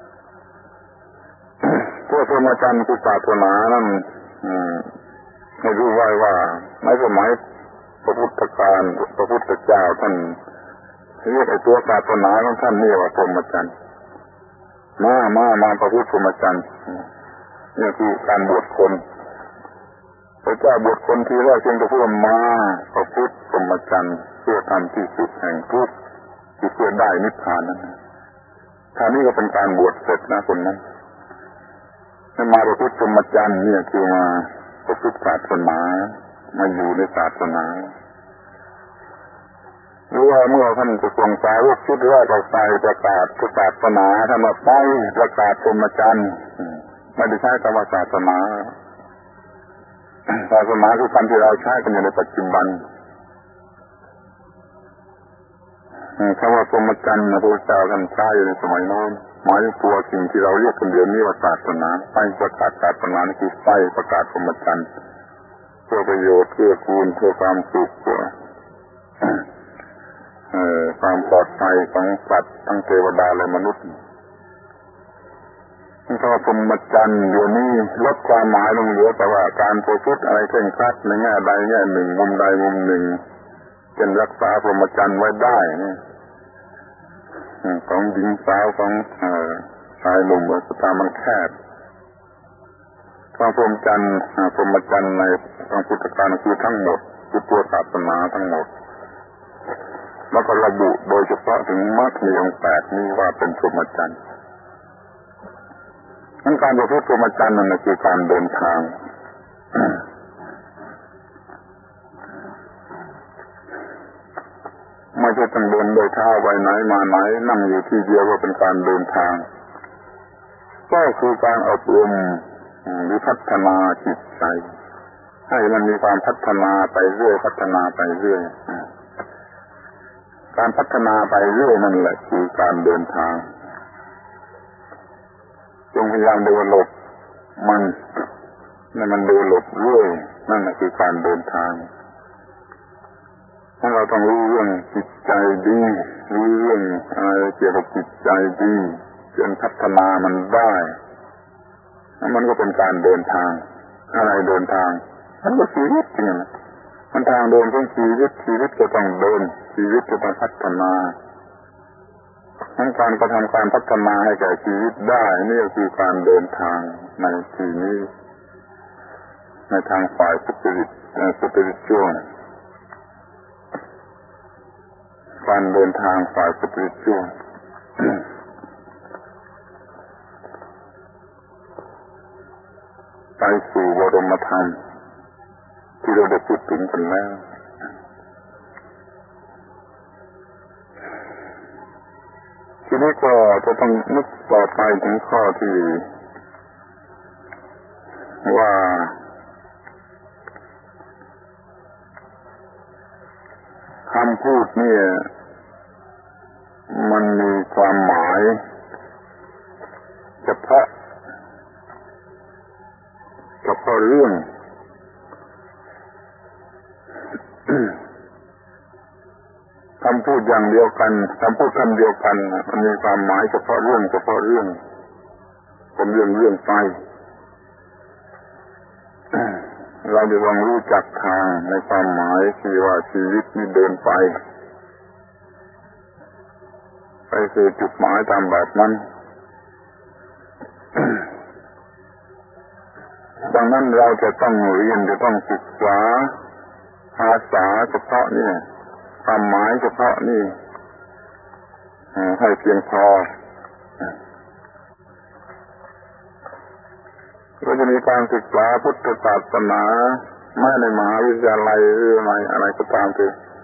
S1: ตัวพรหมจรรย์คือศาสนานั้นให้รู้ไว้ว่าในสมัยพระพุทธการพระพุทธเจ้าท่านเรียกไอ้ตัวศาสนาของท่านนี่ว่าพรหมจรรย์มามามาพระพุทธพรหมจรรย์นี่คือการบวชคนพระเจ้าบวชคนทีแรกจึงจะพูดมาพระพุทธพรหมจรรย์เพื่อทำที่สุดแห่งทุกข์คือเพื่อได้นิพพานนั้นท่านี้ก็เป็นการบวชเสร็จนะคนนั้นมาประพฤติพรหมจรรย์เนี่ยคือมาประพฤติศาสนามาอยู่ในศาสนาหรือว่าเมื่อท่านจะทรงสาวกชุดแรกเราใส่ประกาศศาสนาท่านมาไปประกาศพรหมจรรย์ไม่ได้ใช้คำว่าศาสนาศาสนาคือคำที่เราใช้กันอยู่ในปัจจุบันคำว่าพรหมจรรย์พระพุทธเจ้าท่านใช้อยู่ในสมัยโน้นหมายถึงตัวสิ่งที่เราเรียกกันเดี๋ยวนี้ว่าศาสนาไปประกาศศาสนาคือไปประกาศพรหมจรรย์เพื่อประโยชน์เพื่อกูลเพื่อความสุขเพื่อความปลอดภัยของสัตว์ทั้งเทวดาและมนุษย์คำว่าพรหมจรรย์เดี๋ยวนี้ลดความหมายลงเหลือแต่ว่าการประพฤติอะไรเคร่งครัดในแง่ใดแง่หนึ่งมุมใดมุมหนึ่งเป็นรักษาพรหมจรรย์ไว้ได้ของหญิงสาวของชายหนุ่มสถามันแคบความพรหมจรรย์พรหมจรรย์ในทางพุทธการคือทั้งหมดคือตัวศาสนาทั้งหมดแล้วก็ระบุโดยเฉพาะถึงมรรคมีองค์แปดนี้ว่าเป็นพรหมจรรย์งั้นการประพฤติพรหมจรรย์นั่นคือการเดินทางไม่ใช่ต้องเดินโดยเท้าไปไหนมาไหนนั่งอยู่ที่เดียวก็เป็นการเดินทางก็คือการอบรมหรือพัฒนาจิตใจให้มันมีความพัฒนาไปเรื่อยพัฒนาไปเรื่อยการพัฒนาไปเรื่อยนั่นแหละคือการเดินทางจงพยายามเดินหลบมันให้มันเดินหลบเรื่อยนั่นแหละคือการเดินทางถ้าเราต้องรู้เรื่องจิตใจดีรู้เรื่องอะไรเกี่ยวกับจิตใจดีจนพัฒนามันได้มันก็เป็นการเดินทางอะไรเดินทางมันก็ชีวิตจริงนะมันทางเดินของชีวิตชีวิตจะต้องเดินชีวิตจะต้องพัฒนาทั้งการกระทำการพัฒนาให้แก่ชีวิตได้นี่ก็คือการเดินทางในที่นี้ในทางฝ่ายสปิริตสปิริตชั่วการเดินทางฝ่ายสปิริตชั่วไปสู่บรมธรรมที่เราได้พูดถึงกันแล้วทีนี้ก็จะต้องนึกต่อไปถึงข้อที่ว่าคำพูดเนี่ยมันมีความหมายเฉพาะเฉพาะเรื่องคำพูดอย่างเดียวกันคำพูดคำเดียวกันมันมีความหมายเฉพาะเรื่องเฉพาะเรื่องเป็นเรื่องเรื่องไปเราจะต้องรู้จักทางในความหมายที่ว่าชีวิตนี้เดินไปไปสู่จุดหมายตามแบบนั้นดังนั้นเราจะต้องเรียนจะต้องศึกษาภาษาเฉพาะนี่ความหมายเฉพาะนี่ให้เพียงพอก็จะมีการศึกษาพุทธศาสนาไม่ในมหาวิทยาลัยหรืออะไรอะไรก็ตามที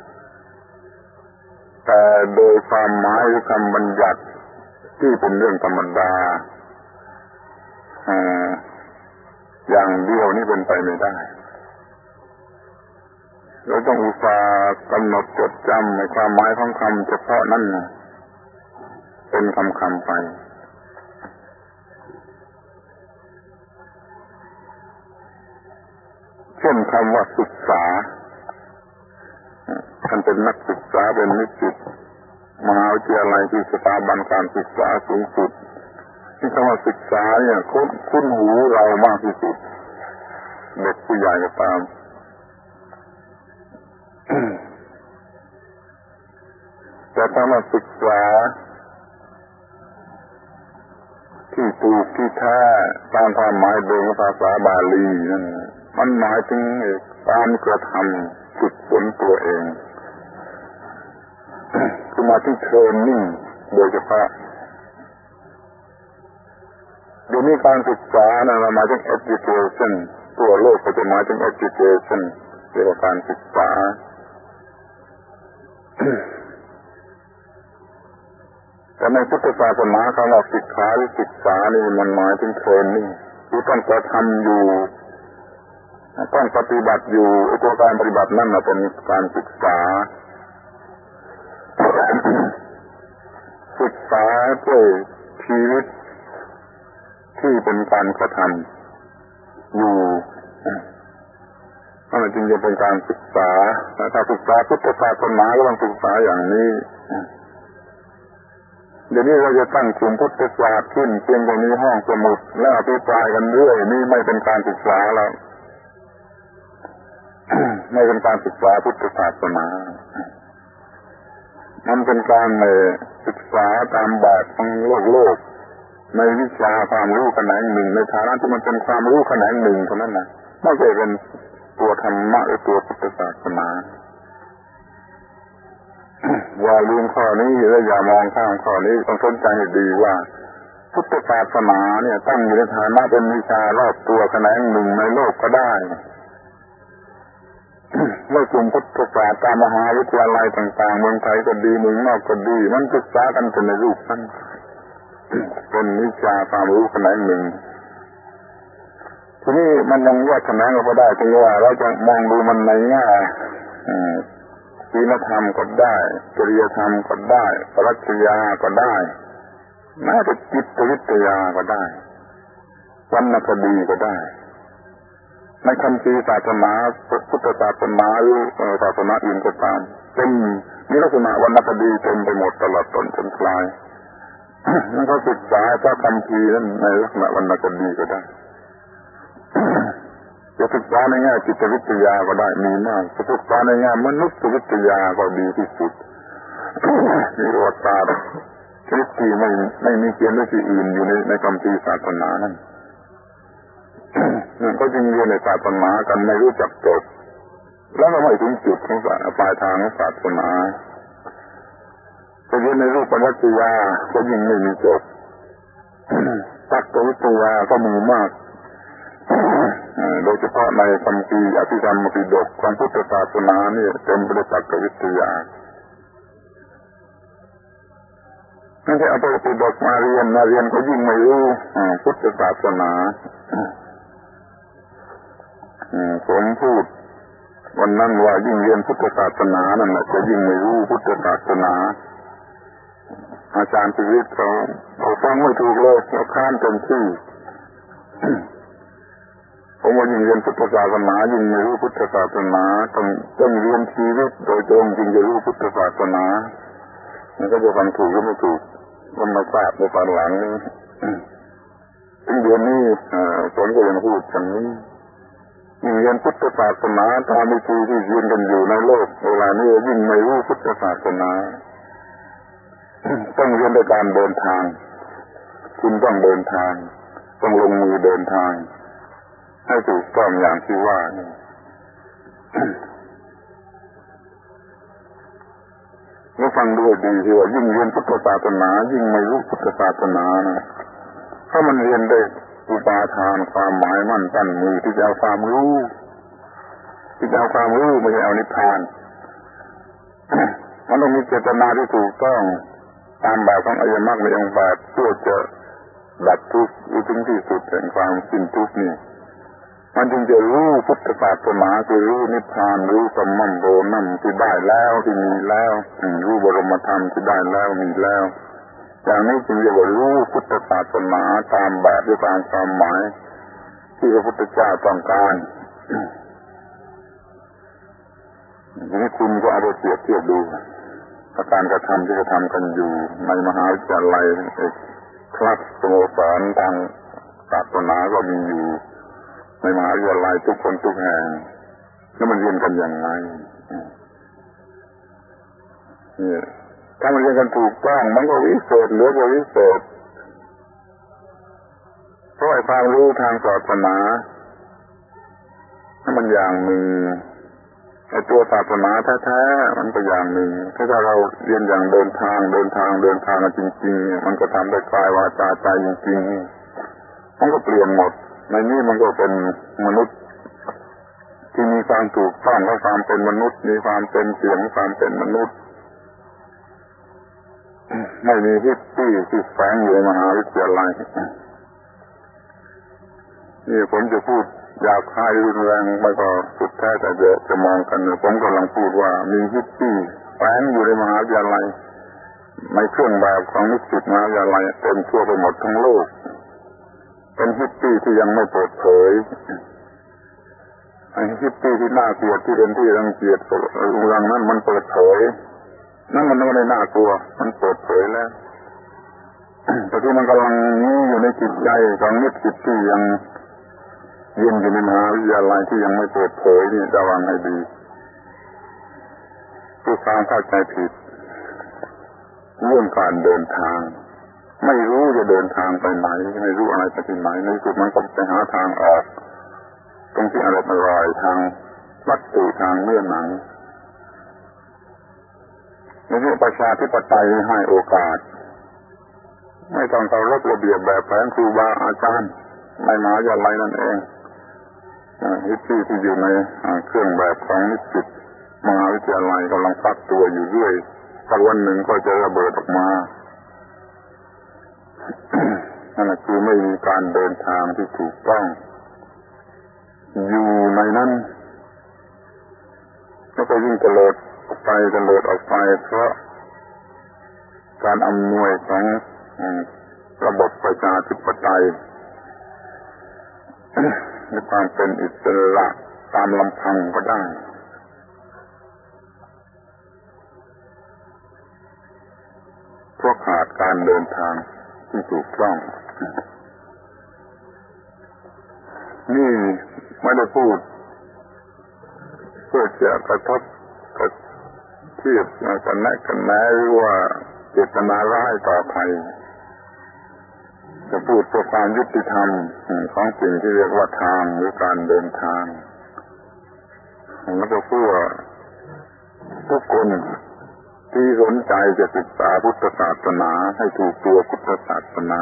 S1: แต่โดยความหมายหรือคำบัญญัติที่เป็นเรื่องธรรมดาอย่างเดียวนี่เป็นไปไม่ได้เราต้องอุตส่าห์กำหนดจดจำในความหมายของคำเฉพาะนั้นเป็นคำคำไปเช่นคำว่าศึกษาท่านเป็นนักศึกษาเป็นนิสิตมหาวิทยาลัยที่สถาบันการศึกษาสูงสุดที่คำว่าศึกษาเนี่ยคุ้นคุ้นหูเรามากที่สุดเด็กผู้ใหญ่ก็ตามแต่ถ้ามาศึกษาที่ถูกที่แท้ตามความหมายโดยภาษาบาลีนั่นมันหมายถึงการกระทำฝึกฝนตัวเองคือมาที่เทรนนิ่งโดยเฉพาะเดี๋ยวนี้การศึกษานะเราหมายถึง education ตัวโลกก็จะหมายถึง education เกี่ยวกับการศึกษาแต่ในพุทธศาสนาคำว่าศึกษาหรือศึกษานี่มันหมายถึงเทรนนิ่งที่ต้องกระทำอยู่ต้องปฏิบัติอยู่ตัวการปฏิบัตินั่นเป็นการศึกษาศึกษาด้วยชีวิตที่เป็นการกระทำอยู่นั่นจึงจะเป็นการศึกษาถ้าศึกษาพุทธศาสนาก็ต้องศึกษาอย่างนี้เดี๋ยวนี้เราจะตั้งกลุ่มพุทธศาสตร์ขึ้นเพียงตรงนี้ห้องสมุดแล้วอภิปรายกันเรื่อยนี่ไม่เป็นการศึกษาแล้วไม่เป็นการศึกษาพุทธศาสนามันเป็นการศึกษาตามแบบของโลกโลกในวิชาความรู้แขนงหนึ่งในฐานะที่มันเป็นความรู้แขนงหนึ่งเท่านั้นนะไม่ใช่เป็นตัวธรรมะหรือตัวพุทธศาสนาอย่าลืมข้อนี้และอย่ามองข้ามข้อนี้ต้องสนใจให้ดีว่าพุทธศาสนาเนี่ยตั้งอยู่ในฐานะเป็นวิชารอบตัวแขนงหนึ่งในโลกก็ได้เมื่อกลุ่มพุทธศาสตร์ตามมหาวิทยาลัยต่างๆเมืองไทยก็ดีเมืองนอกก็ดีมันศึกษากันเป็นในรูปนั้นเป็นวิชาความรู้แขนงหนึ่งทีนี้มันยังแยกแขนงออกมาได้คือว่าเราจะมองดูมันในแง่ศีลธรรมก็ได้จริยธรรมก็ได้ปรัชญาก็ได้แม้แต่จิตวิทยาก็ได้วรรณคดีก็ได้ในคำพีศาสนาพุทธศาสนาหรือศาสนาอื่นก็ตามเป็นมีลักษณะวรรณคดีเต็มไปหมดตลอดต้นจนปลายนั่นก็ศึกษาพระคำพีนั้นในลักษณะวรรณคดีก็ได้จะศึกษาในแง่จิตวิทยาก็ได้มีมากจะศึกษาในแง่มนุษยวิทยาก็ดีที่สุดนี่ประวัติศาสตร์ชนิดที่ไม่ไม่มีเขียนด้วยที่อื่นอยู่ในในคัมภีร์ศาสนานั่นก็จึงเรียนในศาสนากันไม่รู้จักจบแล้วก็ไม่ถึงจุดของปลายทางของศาสนาจะเรียนในรูปปัญญาก็ยิ่งไม่มีจบตักกวิทยาก็มีมากโดยเฉพาะในคัมภีร์อภิธรรมปิฎกของพุทธศาสนานี่เต็มไปด้วยตักกวิทยาไม่ใช่เอาไปปิฎกมาเรียนมาเรียนก็ยิ่งไม่รู้พุทธศาสนาผมพูดวันนั้นว่ายิ่งเรียนพุทธศาสนานั่นแหละจะยิ่งไม่รู้พุทธศาสนาอาจารย์ชีวิตเขาเขาฟังไม่ถูกเลยเขาค้านเต็มที่ผมว่ายิ่งเรียนพุทธศาสนายิ่งไม่รู้พุทธศาสนาต้องต้องเรียนชีวิตโดยตรงจึงจะรู้พุทธศาสนามันก็จะฟังถูกหรือไม่ถูกมันมาทราบในตอนหลังนี้ถึงเดือนนี้ผมก็ยังพูดอย่างนี้ยิ่งเรียนพุทธศาสนาตามวิธีที่เรียนกันอยู่ในโลกเวลานี้ยิ่งไม่รู้พุทธศาสนาต้องเรียนในการเดินทางคุณต้องเดินทางต้องลงมือเดินทางให้ถูกต้องอย่างที่ว่านี่ก็ฟังด้วยดีที่ว่ายิ่งเรียนพุทธศาสนายิ่งไม่รู้พุทธศาสนานะเพราะมันเรียนได้อุปาทานความหมายมั่นตั้งมือที่จะเอาความรู้ที่จะเอาความรู้ไม่ใช่เอานิพพานมันต้องมีเจตนาที่ถูกต้องตามแบบของอริยมรรคในองค์แปดเพื่อจะดับทุกข์ถึงที่สุดแห่งความสิ้นทุกข์นี่มันจึงจะรู้พุทธศาสนาคือรู้นิพพานรู้สัมมัมโบนัมที่ได้แล้วที่มีแล้วรู้บรมธรรมที่ได้แล้วมีแล้วอย่างนี้จึงเรียกว่ารู้พุทธศาสนาตามแบบด้วยตามความหมายที่พระพุทธเจ้าต้องการทีนี้คุณก็เอาไปเปรียบเทียบดูการกระทำที่กระทำกันอยู่ในมหาวิทยาลัยคลาสสโมสรทางศาสนาก็มีอยู่ในมหาวิทยาลัยทุกคนทุกแห่งแล้วมันเรียนกันอย่างไรนี่ถ้ามันเรียนกันถูกต้องมันก็วิเศษเหลือกว่าวิเศษเพราะไอ้ความรู้ทางศาสนาถ้ามันอย่างหนึ่งไอ้ตัวศาสนาแท้ๆมันก็อย่างหนึ่งถ้าเราเรียนอย่างเดินทางเดินทางเดินทางจริงๆมันก็ทำได้กายวาจาใจจริงๆมันก็เปลี่ยนหมดในนี้มันก็เป็นมนุษย์ที่มีความถูกต้องและความเป็นมนุษย์มีความเป็นเสียงความเป็นมนุษย์ไม่มีฮิปปี้ที่แฝงอยู่ในมหาวิทยาลัยนี่ผมจะพูดอยากให้รุนแรงไม่ก็สุดแท้แต่จะจะมองกันผมกำลังพูดว่ามีฮิปปี้แฝงอยู่ในมหาวิทยาลัยในเครื่องแบบของนิสิตมหาวิทยาลัยเต็มทั่วไปหมดทั้งโลกเป็นฮิปปี้ที่ยังไม่เปิดเผยไอ้ฮิปปี้ที่น่าเกลียดที่เป็นที่รังเกียจรังนั้นมันเปิดเผยนั่นมันไม่ได้น่ากลัวมันเปิดเผยแล้วแต่ที่มันกำลังนี้อยู่ในจิตใจของนิสิตที่ยังเรียนอยู่ในมหาวิทยาลัยที่ยังไม่เปิดเผยนี่ระวังให้ดีผู้ฟังเข้าใจผิดเรื่องการเดินทางไม่รู้จะเดินทางไปไหนไม่รู้อะไรไปที่ไหนในสุดมันก็ไปหาทางออกตรงที่อะไรอร่อยทางวัตถุทางเนื้อหนังในเรื่องประชาธิปไตยให้โอกาสไม่ต้องเคารพระเบียบแบบแผนครูบาอาจารย์ในมหาวิทยาลัยนั่นเองฮิปปี้ที่อยู่ในเครื่องแบบของนิสิตมหาวิทยาลัยกำลังฟักตัวอยู่เรื่อยสักวันหนึ่งก็จะระเบิดออกมานั่นคือไม่มีการเดินทางที่ถูกต้องอยู่ในนั้นแล้วก็ยิ่งเตลิดออกไปเตลิดออกไปเพราะการอำนวยของระบบประชาธิปไตยในความเป็นอิสระตามลำพังก็ได้เพราะขาดการเดินทางที่ถูกต้องนี่มันได้พูดเพื่อจะกระทบกระเทียบกันแนะกันแนะหรือว่าเจตนาร้ายต่อใครจะพูดเพื่อความยุติธรรมของสิ่งที่เรียกว่าทางหรือการเดินทางแล้วก็เพื่อทุกคนที่สนใจจะศึกษาพุทธศาสนาให้ถูกตัวพุทธศาสนา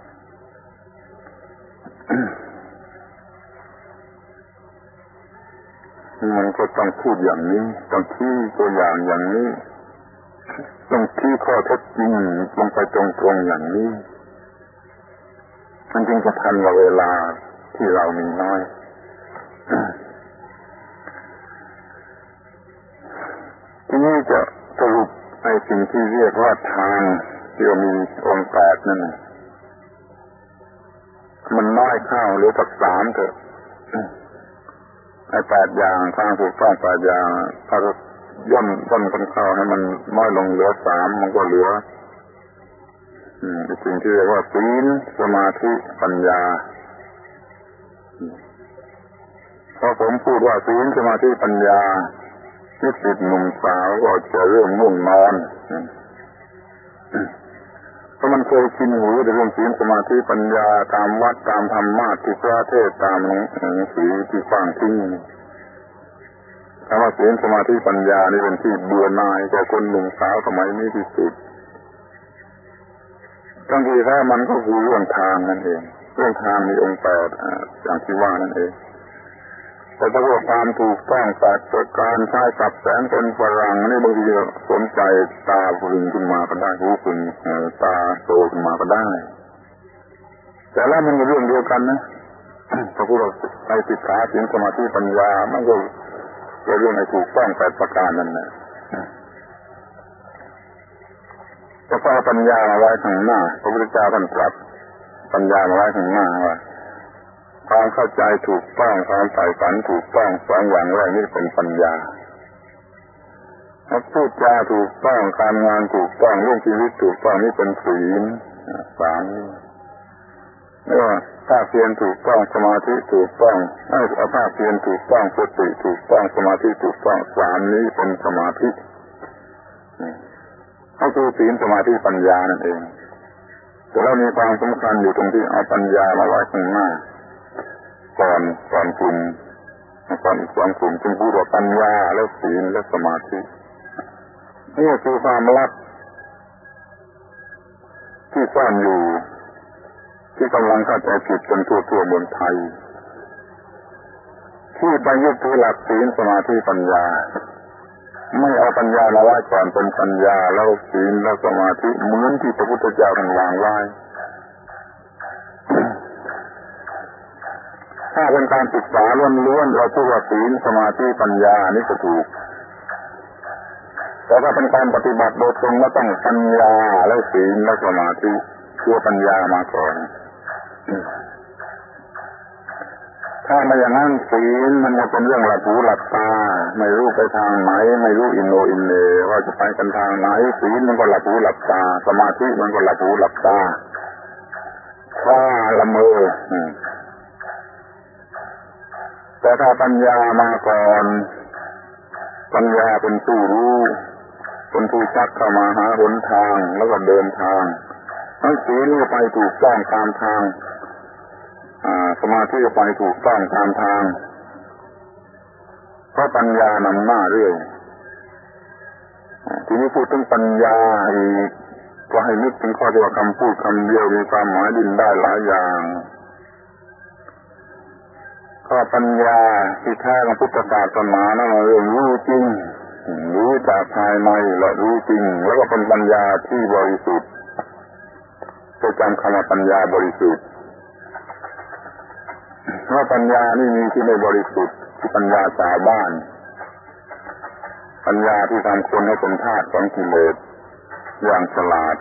S1: มันก็ต้องพูดอย่างนี้ต้องชี้ตัวอย่างอย่างนี้ต้องชี้ข้อเท็จจริงลงไปตรงๆอย่างนี้มันจึงจะทันกับเวลาที่เรามีน้อยทีนี้จะสรุปไอ้สิ่งที่เรียกว่าทางที่มีองค์แปดนั่นมันน้อยข้าวหรือสักสามเถอะไอ้แปดอย่างทางถูกต้องแปดอย่างถ้าย่นย่นกันเข้าให้มันน้อยลงเหลือสามมันก็เหลืออืมสิ่งที่เรียกว่าศีลสมาธิปัญญาพอผมพูดว่าศีลสมาธิปัญญานิสิตหนุ่มสาวก็จะเริ่มง่วงนอนเพราะมันเคยชินหูในเรื่องศีลสมาธิปัญญาตามวัดตามธรรมะที่พระเทศตามหนังสือที่ฟังทิ้งคำว่าศีลสมาธิปัญญานี่เป็นที่เบื่อหน่ายแก่คนหนุ่มสาวสมัยนี้ที่สุดทั้งที่แท้มันก็คือเรื่องทางนั่นเองเรื่องทางมีองค์แปดอย่างที่ว่านั่นเองแต่ถ้าว่าความถูกต้องแปดประการใช้สับแสงเป็นฝรั่งนี่บางทีสนใจตาพึงขึ้นมาก็ได้หูพึงตาโตขึ้นมาก็ได้แต่แล้วมันเป็นเรื่องเดียวกันนะพอพูดว่าในสิกขาศีลสมาธิปัญญามันก็เป็นเรื่องให้ถูกต้องแปดประการนั่นแหละจะเอาปัญญามาไว้ข้างหน้าพระพุทธเจ้าท่านตรัสปัญญามาไว้ข้างหน้าว่าความเข้าใจถูกต้องความใฝ่ฝันถูกต้องสองอย่างแรกนี่เป็นปัญญาถ้าพูดจาถูกต้องการงานถูกต้องเรื่องชีวิตถูกต้องนี่เป็นศีลสามนี่ว่าภาคเพียรถูกต้องสมาธิถูกต้องให้ภาคเพียรถูกต้องสติถูกต้องสมาธิถูกต้องสามนี้เป็นสมาธิก็คือศีลสมาธิปัญญานั่นเองแต่เรามีความสำคัญอยู่ตรงที่เอาปัญญามาไว้ข้างหน้าก่อนก่อนคุณก่อนอีกสองกลุ่มจึงพูดว่าปัญญาแล้วศีลและสมาธินี่คือความลับที่ซ่อนอยู่ที่กำลังเข้าใจผิดกันทั่วทั่วเมืองไทยที่ไปยึดถือหลักศีลสมาธิปัญญาไม่เอาปัญญามาไว้ก่อนเป็นปัญญาแล้วศีลแล้วสมาธิเหมือนที่พระพุทธเจ้าท่านวางไว้ถ้าเป็นการศึกษาล้วนๆเราพูดว่าศีลสมาธิปัญญานี่ก็ถูกแต่ถ้าเป็นการปฏิบัติโดยตรงก็ต้องปัญญาแล้วศีลแล้วสมาธิตัวปัญญามาก่อนถ้าไม่อย่างนั้นศีลมันจะเป็นเรื่องหลับหูหลับตาไม่รู้ไปทางไหนไม่รู้อินโนอินเนว่าจะไปกันทางไหนศีลมันก็หลับหูหลับตาสมาธิมันก็หลับหูหลับตาว่าละเมอแต่ถ้าปัญญามาก่อนปัญญาเป็นผู้รู้เป็นผู้ชักเข้ามาหาหนทางแล้วก็เดินทางให้ศีลไปถูกต้องตามทางสมาธิไปถูกต้องตามทางเพราะปัญญานำหน้าเรื่อยทีนี้พูดถึงปัญญาอีกก็ให้นึกถึงข้อที่ว่าคำพูดคำเดียวมีความหมายดินได้หลายอย่างก็ปัญญาที่แท้ของพุทธศาสนานั่นเรื่องรู้จริงรู้จากภายในและรู้จริงแล้วก็เป็นปัญญาที่บริสุทธิ์จะจำคำว่าปัญญาบริสุทธิ์เพราะปัญญานี่มีที่ไม่บริสุทธิ์ที่ปัญญาชาวบ้านปัญญาที่ทำคนให้เป็นทาสของกิเลสอย่างฉลาด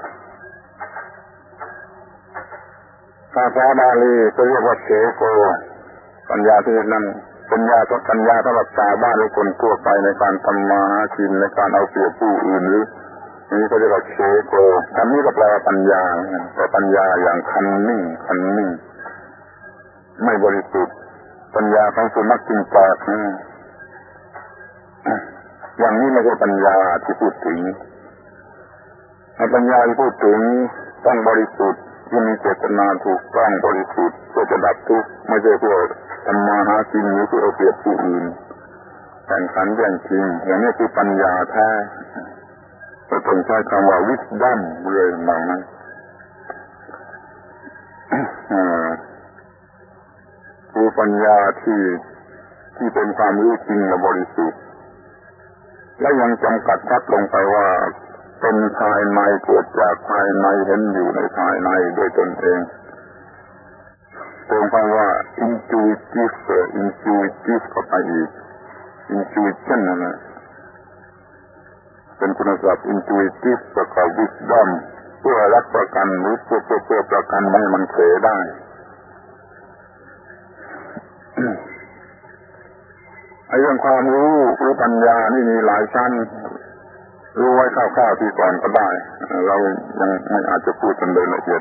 S1: ภาษาบาลีก็เรียกว่าเสโกปัญญาที่นั้นปัญญาก็ปัญญาสำหรับชาวบ้านหรือคนทั่วไปในการทำมาหากินในการเอาเปรียบผู้อื่นหรือนี่ก็เรียกว่าเสโกอันนี้ก็แปลว่าปัญญาแต่ปัญญาอย่างคันนิ่งคันนิ่งไม่บริสุทธิ์ปัญญาของสุนัขกินปากนะอย่างนี้ไม่ใช่ปัญญาที่พูดถึงปัญญาที่พูดถึงต้องบริสุทธิ์ที่มีเจตนาถูกต้องบริสุทธิ์เพื่อจะดับทุกข์ไม่ใช่เพื่อทำมาหากินหรือเพื่อเอาเปรียบผู้อื่นแข่งขันแย่งชิงอย่างนี้คือปัญญาแท้เราต้องใช้คำว่า wisdom เลยบางนั้นคือปัญญาที่ที่เป็นความรู้จริงและบริสุทธิ์และยังจำกัดชัดลงไปว่าเป็นภายในเกิดจากภายในเห็นอยู่ในภายในด้วยตนเองตรงคำว่า intuitive intuitive ก็ไปอีก intuition นั่นแหละเป็นคุณสมบัติ intuitive ประกอบ wisdom เพื่อรับประกันหรือเพื่อเพื่อประกันไม่ให้มันเผลอได้ไอ้เรื่องความรู้รู้ปัญญานี่มีหลายชั้นรู้ไว้คร่าวๆที่ก่อนก็ได้เรายังไม่อาจจะพูดกันโดยละเอียด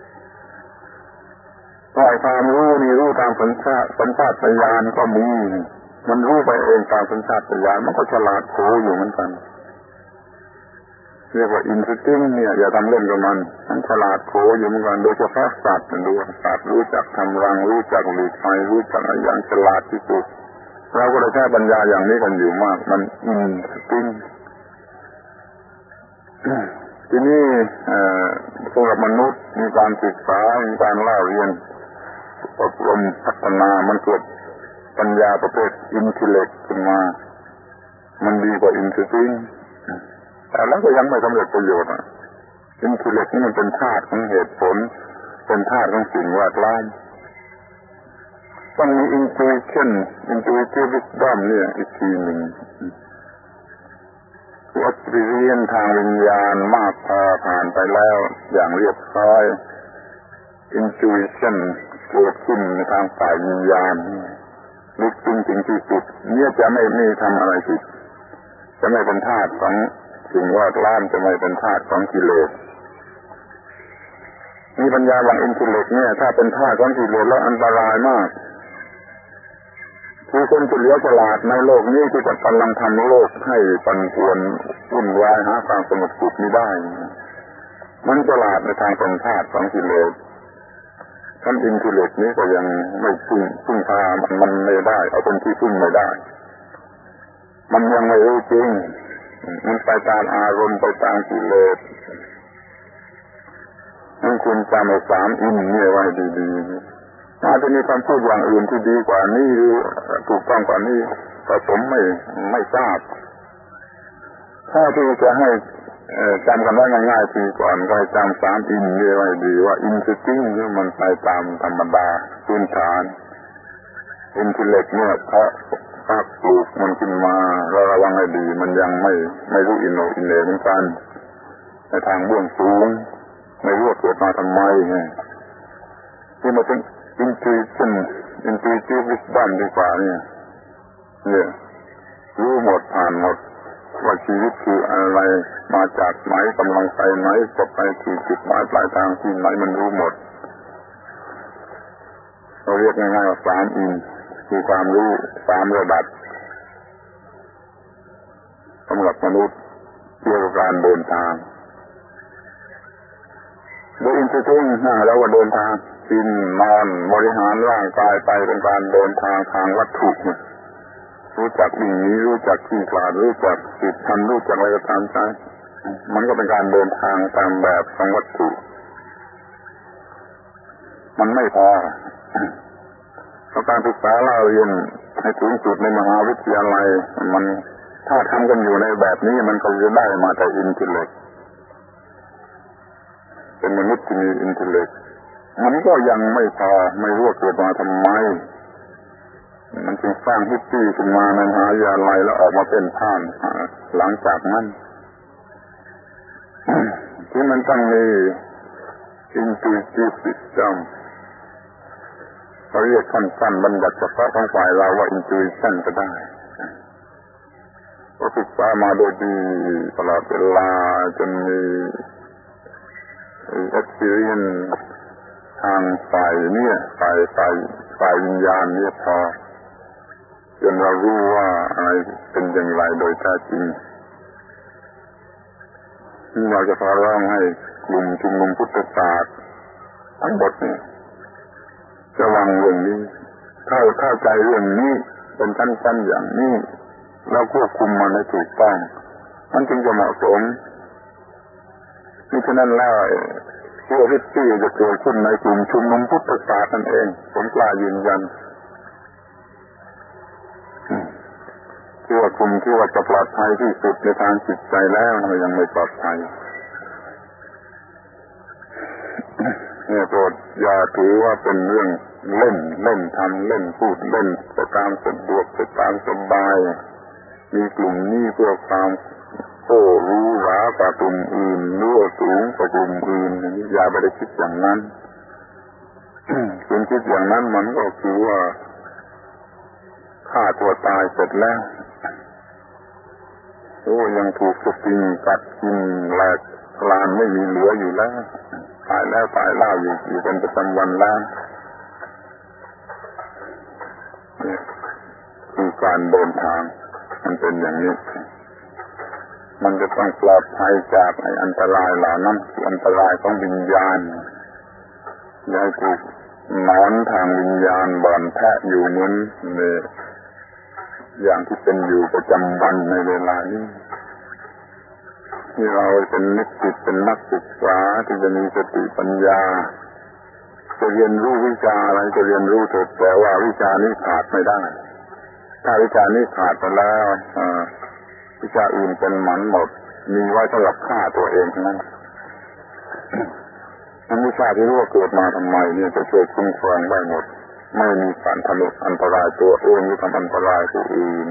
S1: เพราะความรู้นี่รู้ตามสัญชาตสัญชาตญาณก็มีมันรู้ไปเองตามสัญชาตญาณมันก็ฉลาดโผอยู่เหมือนกันเรียกว่าอินสติ้งเนี่ยอย่าทำเล่นกับมันมันฉลาดโผอยู่เหมือนกันโดยเฉพาะสัตว์ดูสัตว์รู้จักทำรังรู้จักหลีกภัยรู้จักอะไรอย่างฉลาดที่สุดเราก็ได้ใช้ปัญญาอย่างนี้กันอยู่มากมันอินสติ้งทีนี้สำหรับมนุษย์มีการศึกษามีการเล่าเรียนอบรมพัฒนามันเกิดปัญญาประเภทอินทิเล็กขึ้นมามันดีกว่าอินสติ้งแต่แล้วก็ยังไม่สำเร็จประโยชน์อินทิเล็กนี่มันเป็นธาตุของเหตุผลเป็นธาตุของสิ่งแวดล้อมต้องมี intuition intuitive wisdom เนี่ยอีกทีหนึ่งคืออัจฉริยะทางวิญญาณมากพอผ่านไปแล้วอย่างเรียบร้อย intuition เกิดขึ้นในทางฝ่ายวิญญาณลึกซึ้งถึงที่สุดเนี่ยจะไม่มีทำอะไรผิดจะไม่เป็นธาตุของสิ่งแวดล้อมจะไม่เป็นธาตุของกิเลสมีปัญญาอย่างอินทิเล็กเนี่ยถ้าเป็นธาตุของกิเลสแล้วอันตรายมากคือคนที่เหลือฉลาดในโลกนี้ที่จะกำลังทำโลกให้ปั่นป่วนวุ่นวายหาความสงบสุขไม่ได้มันฉลาดในทางเป็นธาตุของกิเลสท่านอินทิเล็กนี้ก็ยังไม่พึ่งพึ่งพามันไม่ได้เอาเป็นที่พึ่งไม่ได้มันยังไม่รู้จริงมันไปตามอารมณ์ไปตามกิเลสนั่นคุณจำไอ้สามอินนี่ไว้ดีๆอาจจะมีคำพูดอย่างอื่นที่ดีกว่านี้หรือถูกต้องกว่านี้แต่ผมไม่ไม่ทราบถ้าที่จะให้จำกันได้ง่ายๆทีก่อนก็ให้จำสามอินนี่ไว้ดีว่าอินสติ้งนี่มันไปตามธรรมดาพื้นฐานอินทิเล็กเนี่ยพระภาคปลูกมันขึ้นมาเราระวังให้ดีมันยังไม่ไม่รู้อินโนอินเนเหมือนกันในทางเบื้องสูงไม่รู้เกิดมาทำไมไงที่มาเป็น intuition intuitive wisdom ดีกว่าเนี่ยเนี่ยรู้หมดผ่านหมดว่าชีวิตคืออะไรมาจากไหนกำลังไปไหนจะไปถึงจุดหมายปลายทางที่ไหนมันรู้หมดเราเรียกง่ายๆว่าสามอินคือความรู้สามระดับสำหรับมนุษย์เกี่ยวกับการเดินทางโดยอินทรีย์นั่งแล้วว่าเดินทางกินนอนบริหารร่างกายไปเป็นการเดินทางทางวัตถุรู้จักวิ่งหนีรู้จักขี่ขลาดรู้จักติดพันรู้จักอะไรก็ตามใจมันก็เป็นการเดินทางตามแบบของวัตถุมันไม่พอการศึกษาเราเรียนให้ถึงจุดในมหาวิทยาลัยมันถ้าทำกันอยู่ในแบบนี้มันก็จะได้มาแต่อินทิเล็กเป็นมนุษย์ที่มีอินทิเล็กมันก็ยังไม่พอไม่รู้เกิดมาทำไมมันจึงสร้างฮิตตี้ขึ้นมาในมหาวิทยาลัยแล้วออกมาเป็นท่านหลังจากนั้นที่มันต้องมี intuitive systemเราเรียกสั้นๆบัญญัติเฉพาะของฝ่ายเราว่า intuition ก็ได้เราศึกษามาโดยดีตลอดเวลาจนมี experience ทางฝ่ายเนี่ยฝ่ายฝ่ายฝ่ายวิญญาณเนี่ยพอจนเรารู้ว่าอะไรเป็นอย่างไรโดยแท้จริงเราจะพาร้องให้กลุ่มชุมนุมพุทธศาสตร์ทั้งหมดนี่ระวังเรื่องนี้เข้าเข้าใจเรื่องนี้เป็นชั้นๆอย่างนี้แล้วควบคุมมันให้ถูกต้องมันจึงจะเหมาะสมมิฉะนั้นแล้วเรื่องที่จะเกิดขึ้นในกลุ่มชุมนุมพุทธศาสตร์นั่นเองผมกล้ายืนยันที่ว่ากลุ่มที่ว่าจะปลอดภัยที่สุดในทางจิตใจแล้วมันยังไม่ปลอดภัยเนี่ยโปรดอย่าถือว่าเป็นเรื่องเล่นเล่นทำเล่นพูดเล่นไปตามสะดวกไปตามสบายมีกลุ่มนี้เพื่อความโอ้รู้หรากว่ากลุ่มอื่นรู้สูงกว่ากลุ่มอื่นอย่าไปได้คิดอย่างนั้น คุณคิดอย่างนั้นมันก็คือว่าฆ่าตัวตายเสร็จแล้วโอ้ยังถูกสติงกัดกินแหลกลานไม่มีเหลืออยู่แล้วตายแล้วตายเล่าอยู่อยู่เป็นประจำวันแล้วนี่คือการเดินทางมันเป็นอย่างนี้มันจะต้องปลอดภัยจากไอ้อันตรายเหล่านั้นคืออันตรายของวิญญาณอย่าให้ถูกนอนทางวิญญาณบ่อนแทะอยู่เหมือนเนี่ยอย่างที่เป็นอยู่ประจำวันในเวลานี้ที่เราเป็นนักศึกษาเป็นนักศึกษาที่จะมีสติปัญญาจะเรียนรู้วิชาอะไรจะเรียนรู้เถิดแต่ว่าวิชานี้ขาดไม่ได้ถ้าวิชานี้ขาดไปแล้ววิชาอื่นเป็นหมันหมดมีไว้สำหรับฆ่าตัวเองเท่านั้นทั้งวิชาที่รู้ว่าเกิดมาทำไมเนี่ยจะช่วยคุ้มครองได้หมดไม่มีการทำอันตรายตัวเองหรือทำอันตรายผู้อื่น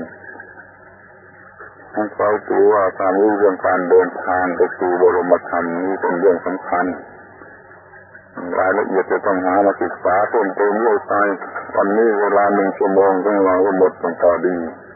S1: ให้เขาถือว่าความรู้เรื่องการเดินทางไปสู่บรมธรรมนี้เป็นเรื่องสำคัญรายละเอียดจะต้องหามาศึกษาเพิ่มเติมเรื่อยไปวันนี้เวลาหนึ่งชั่วโมงของเราก็หมดลงพอดี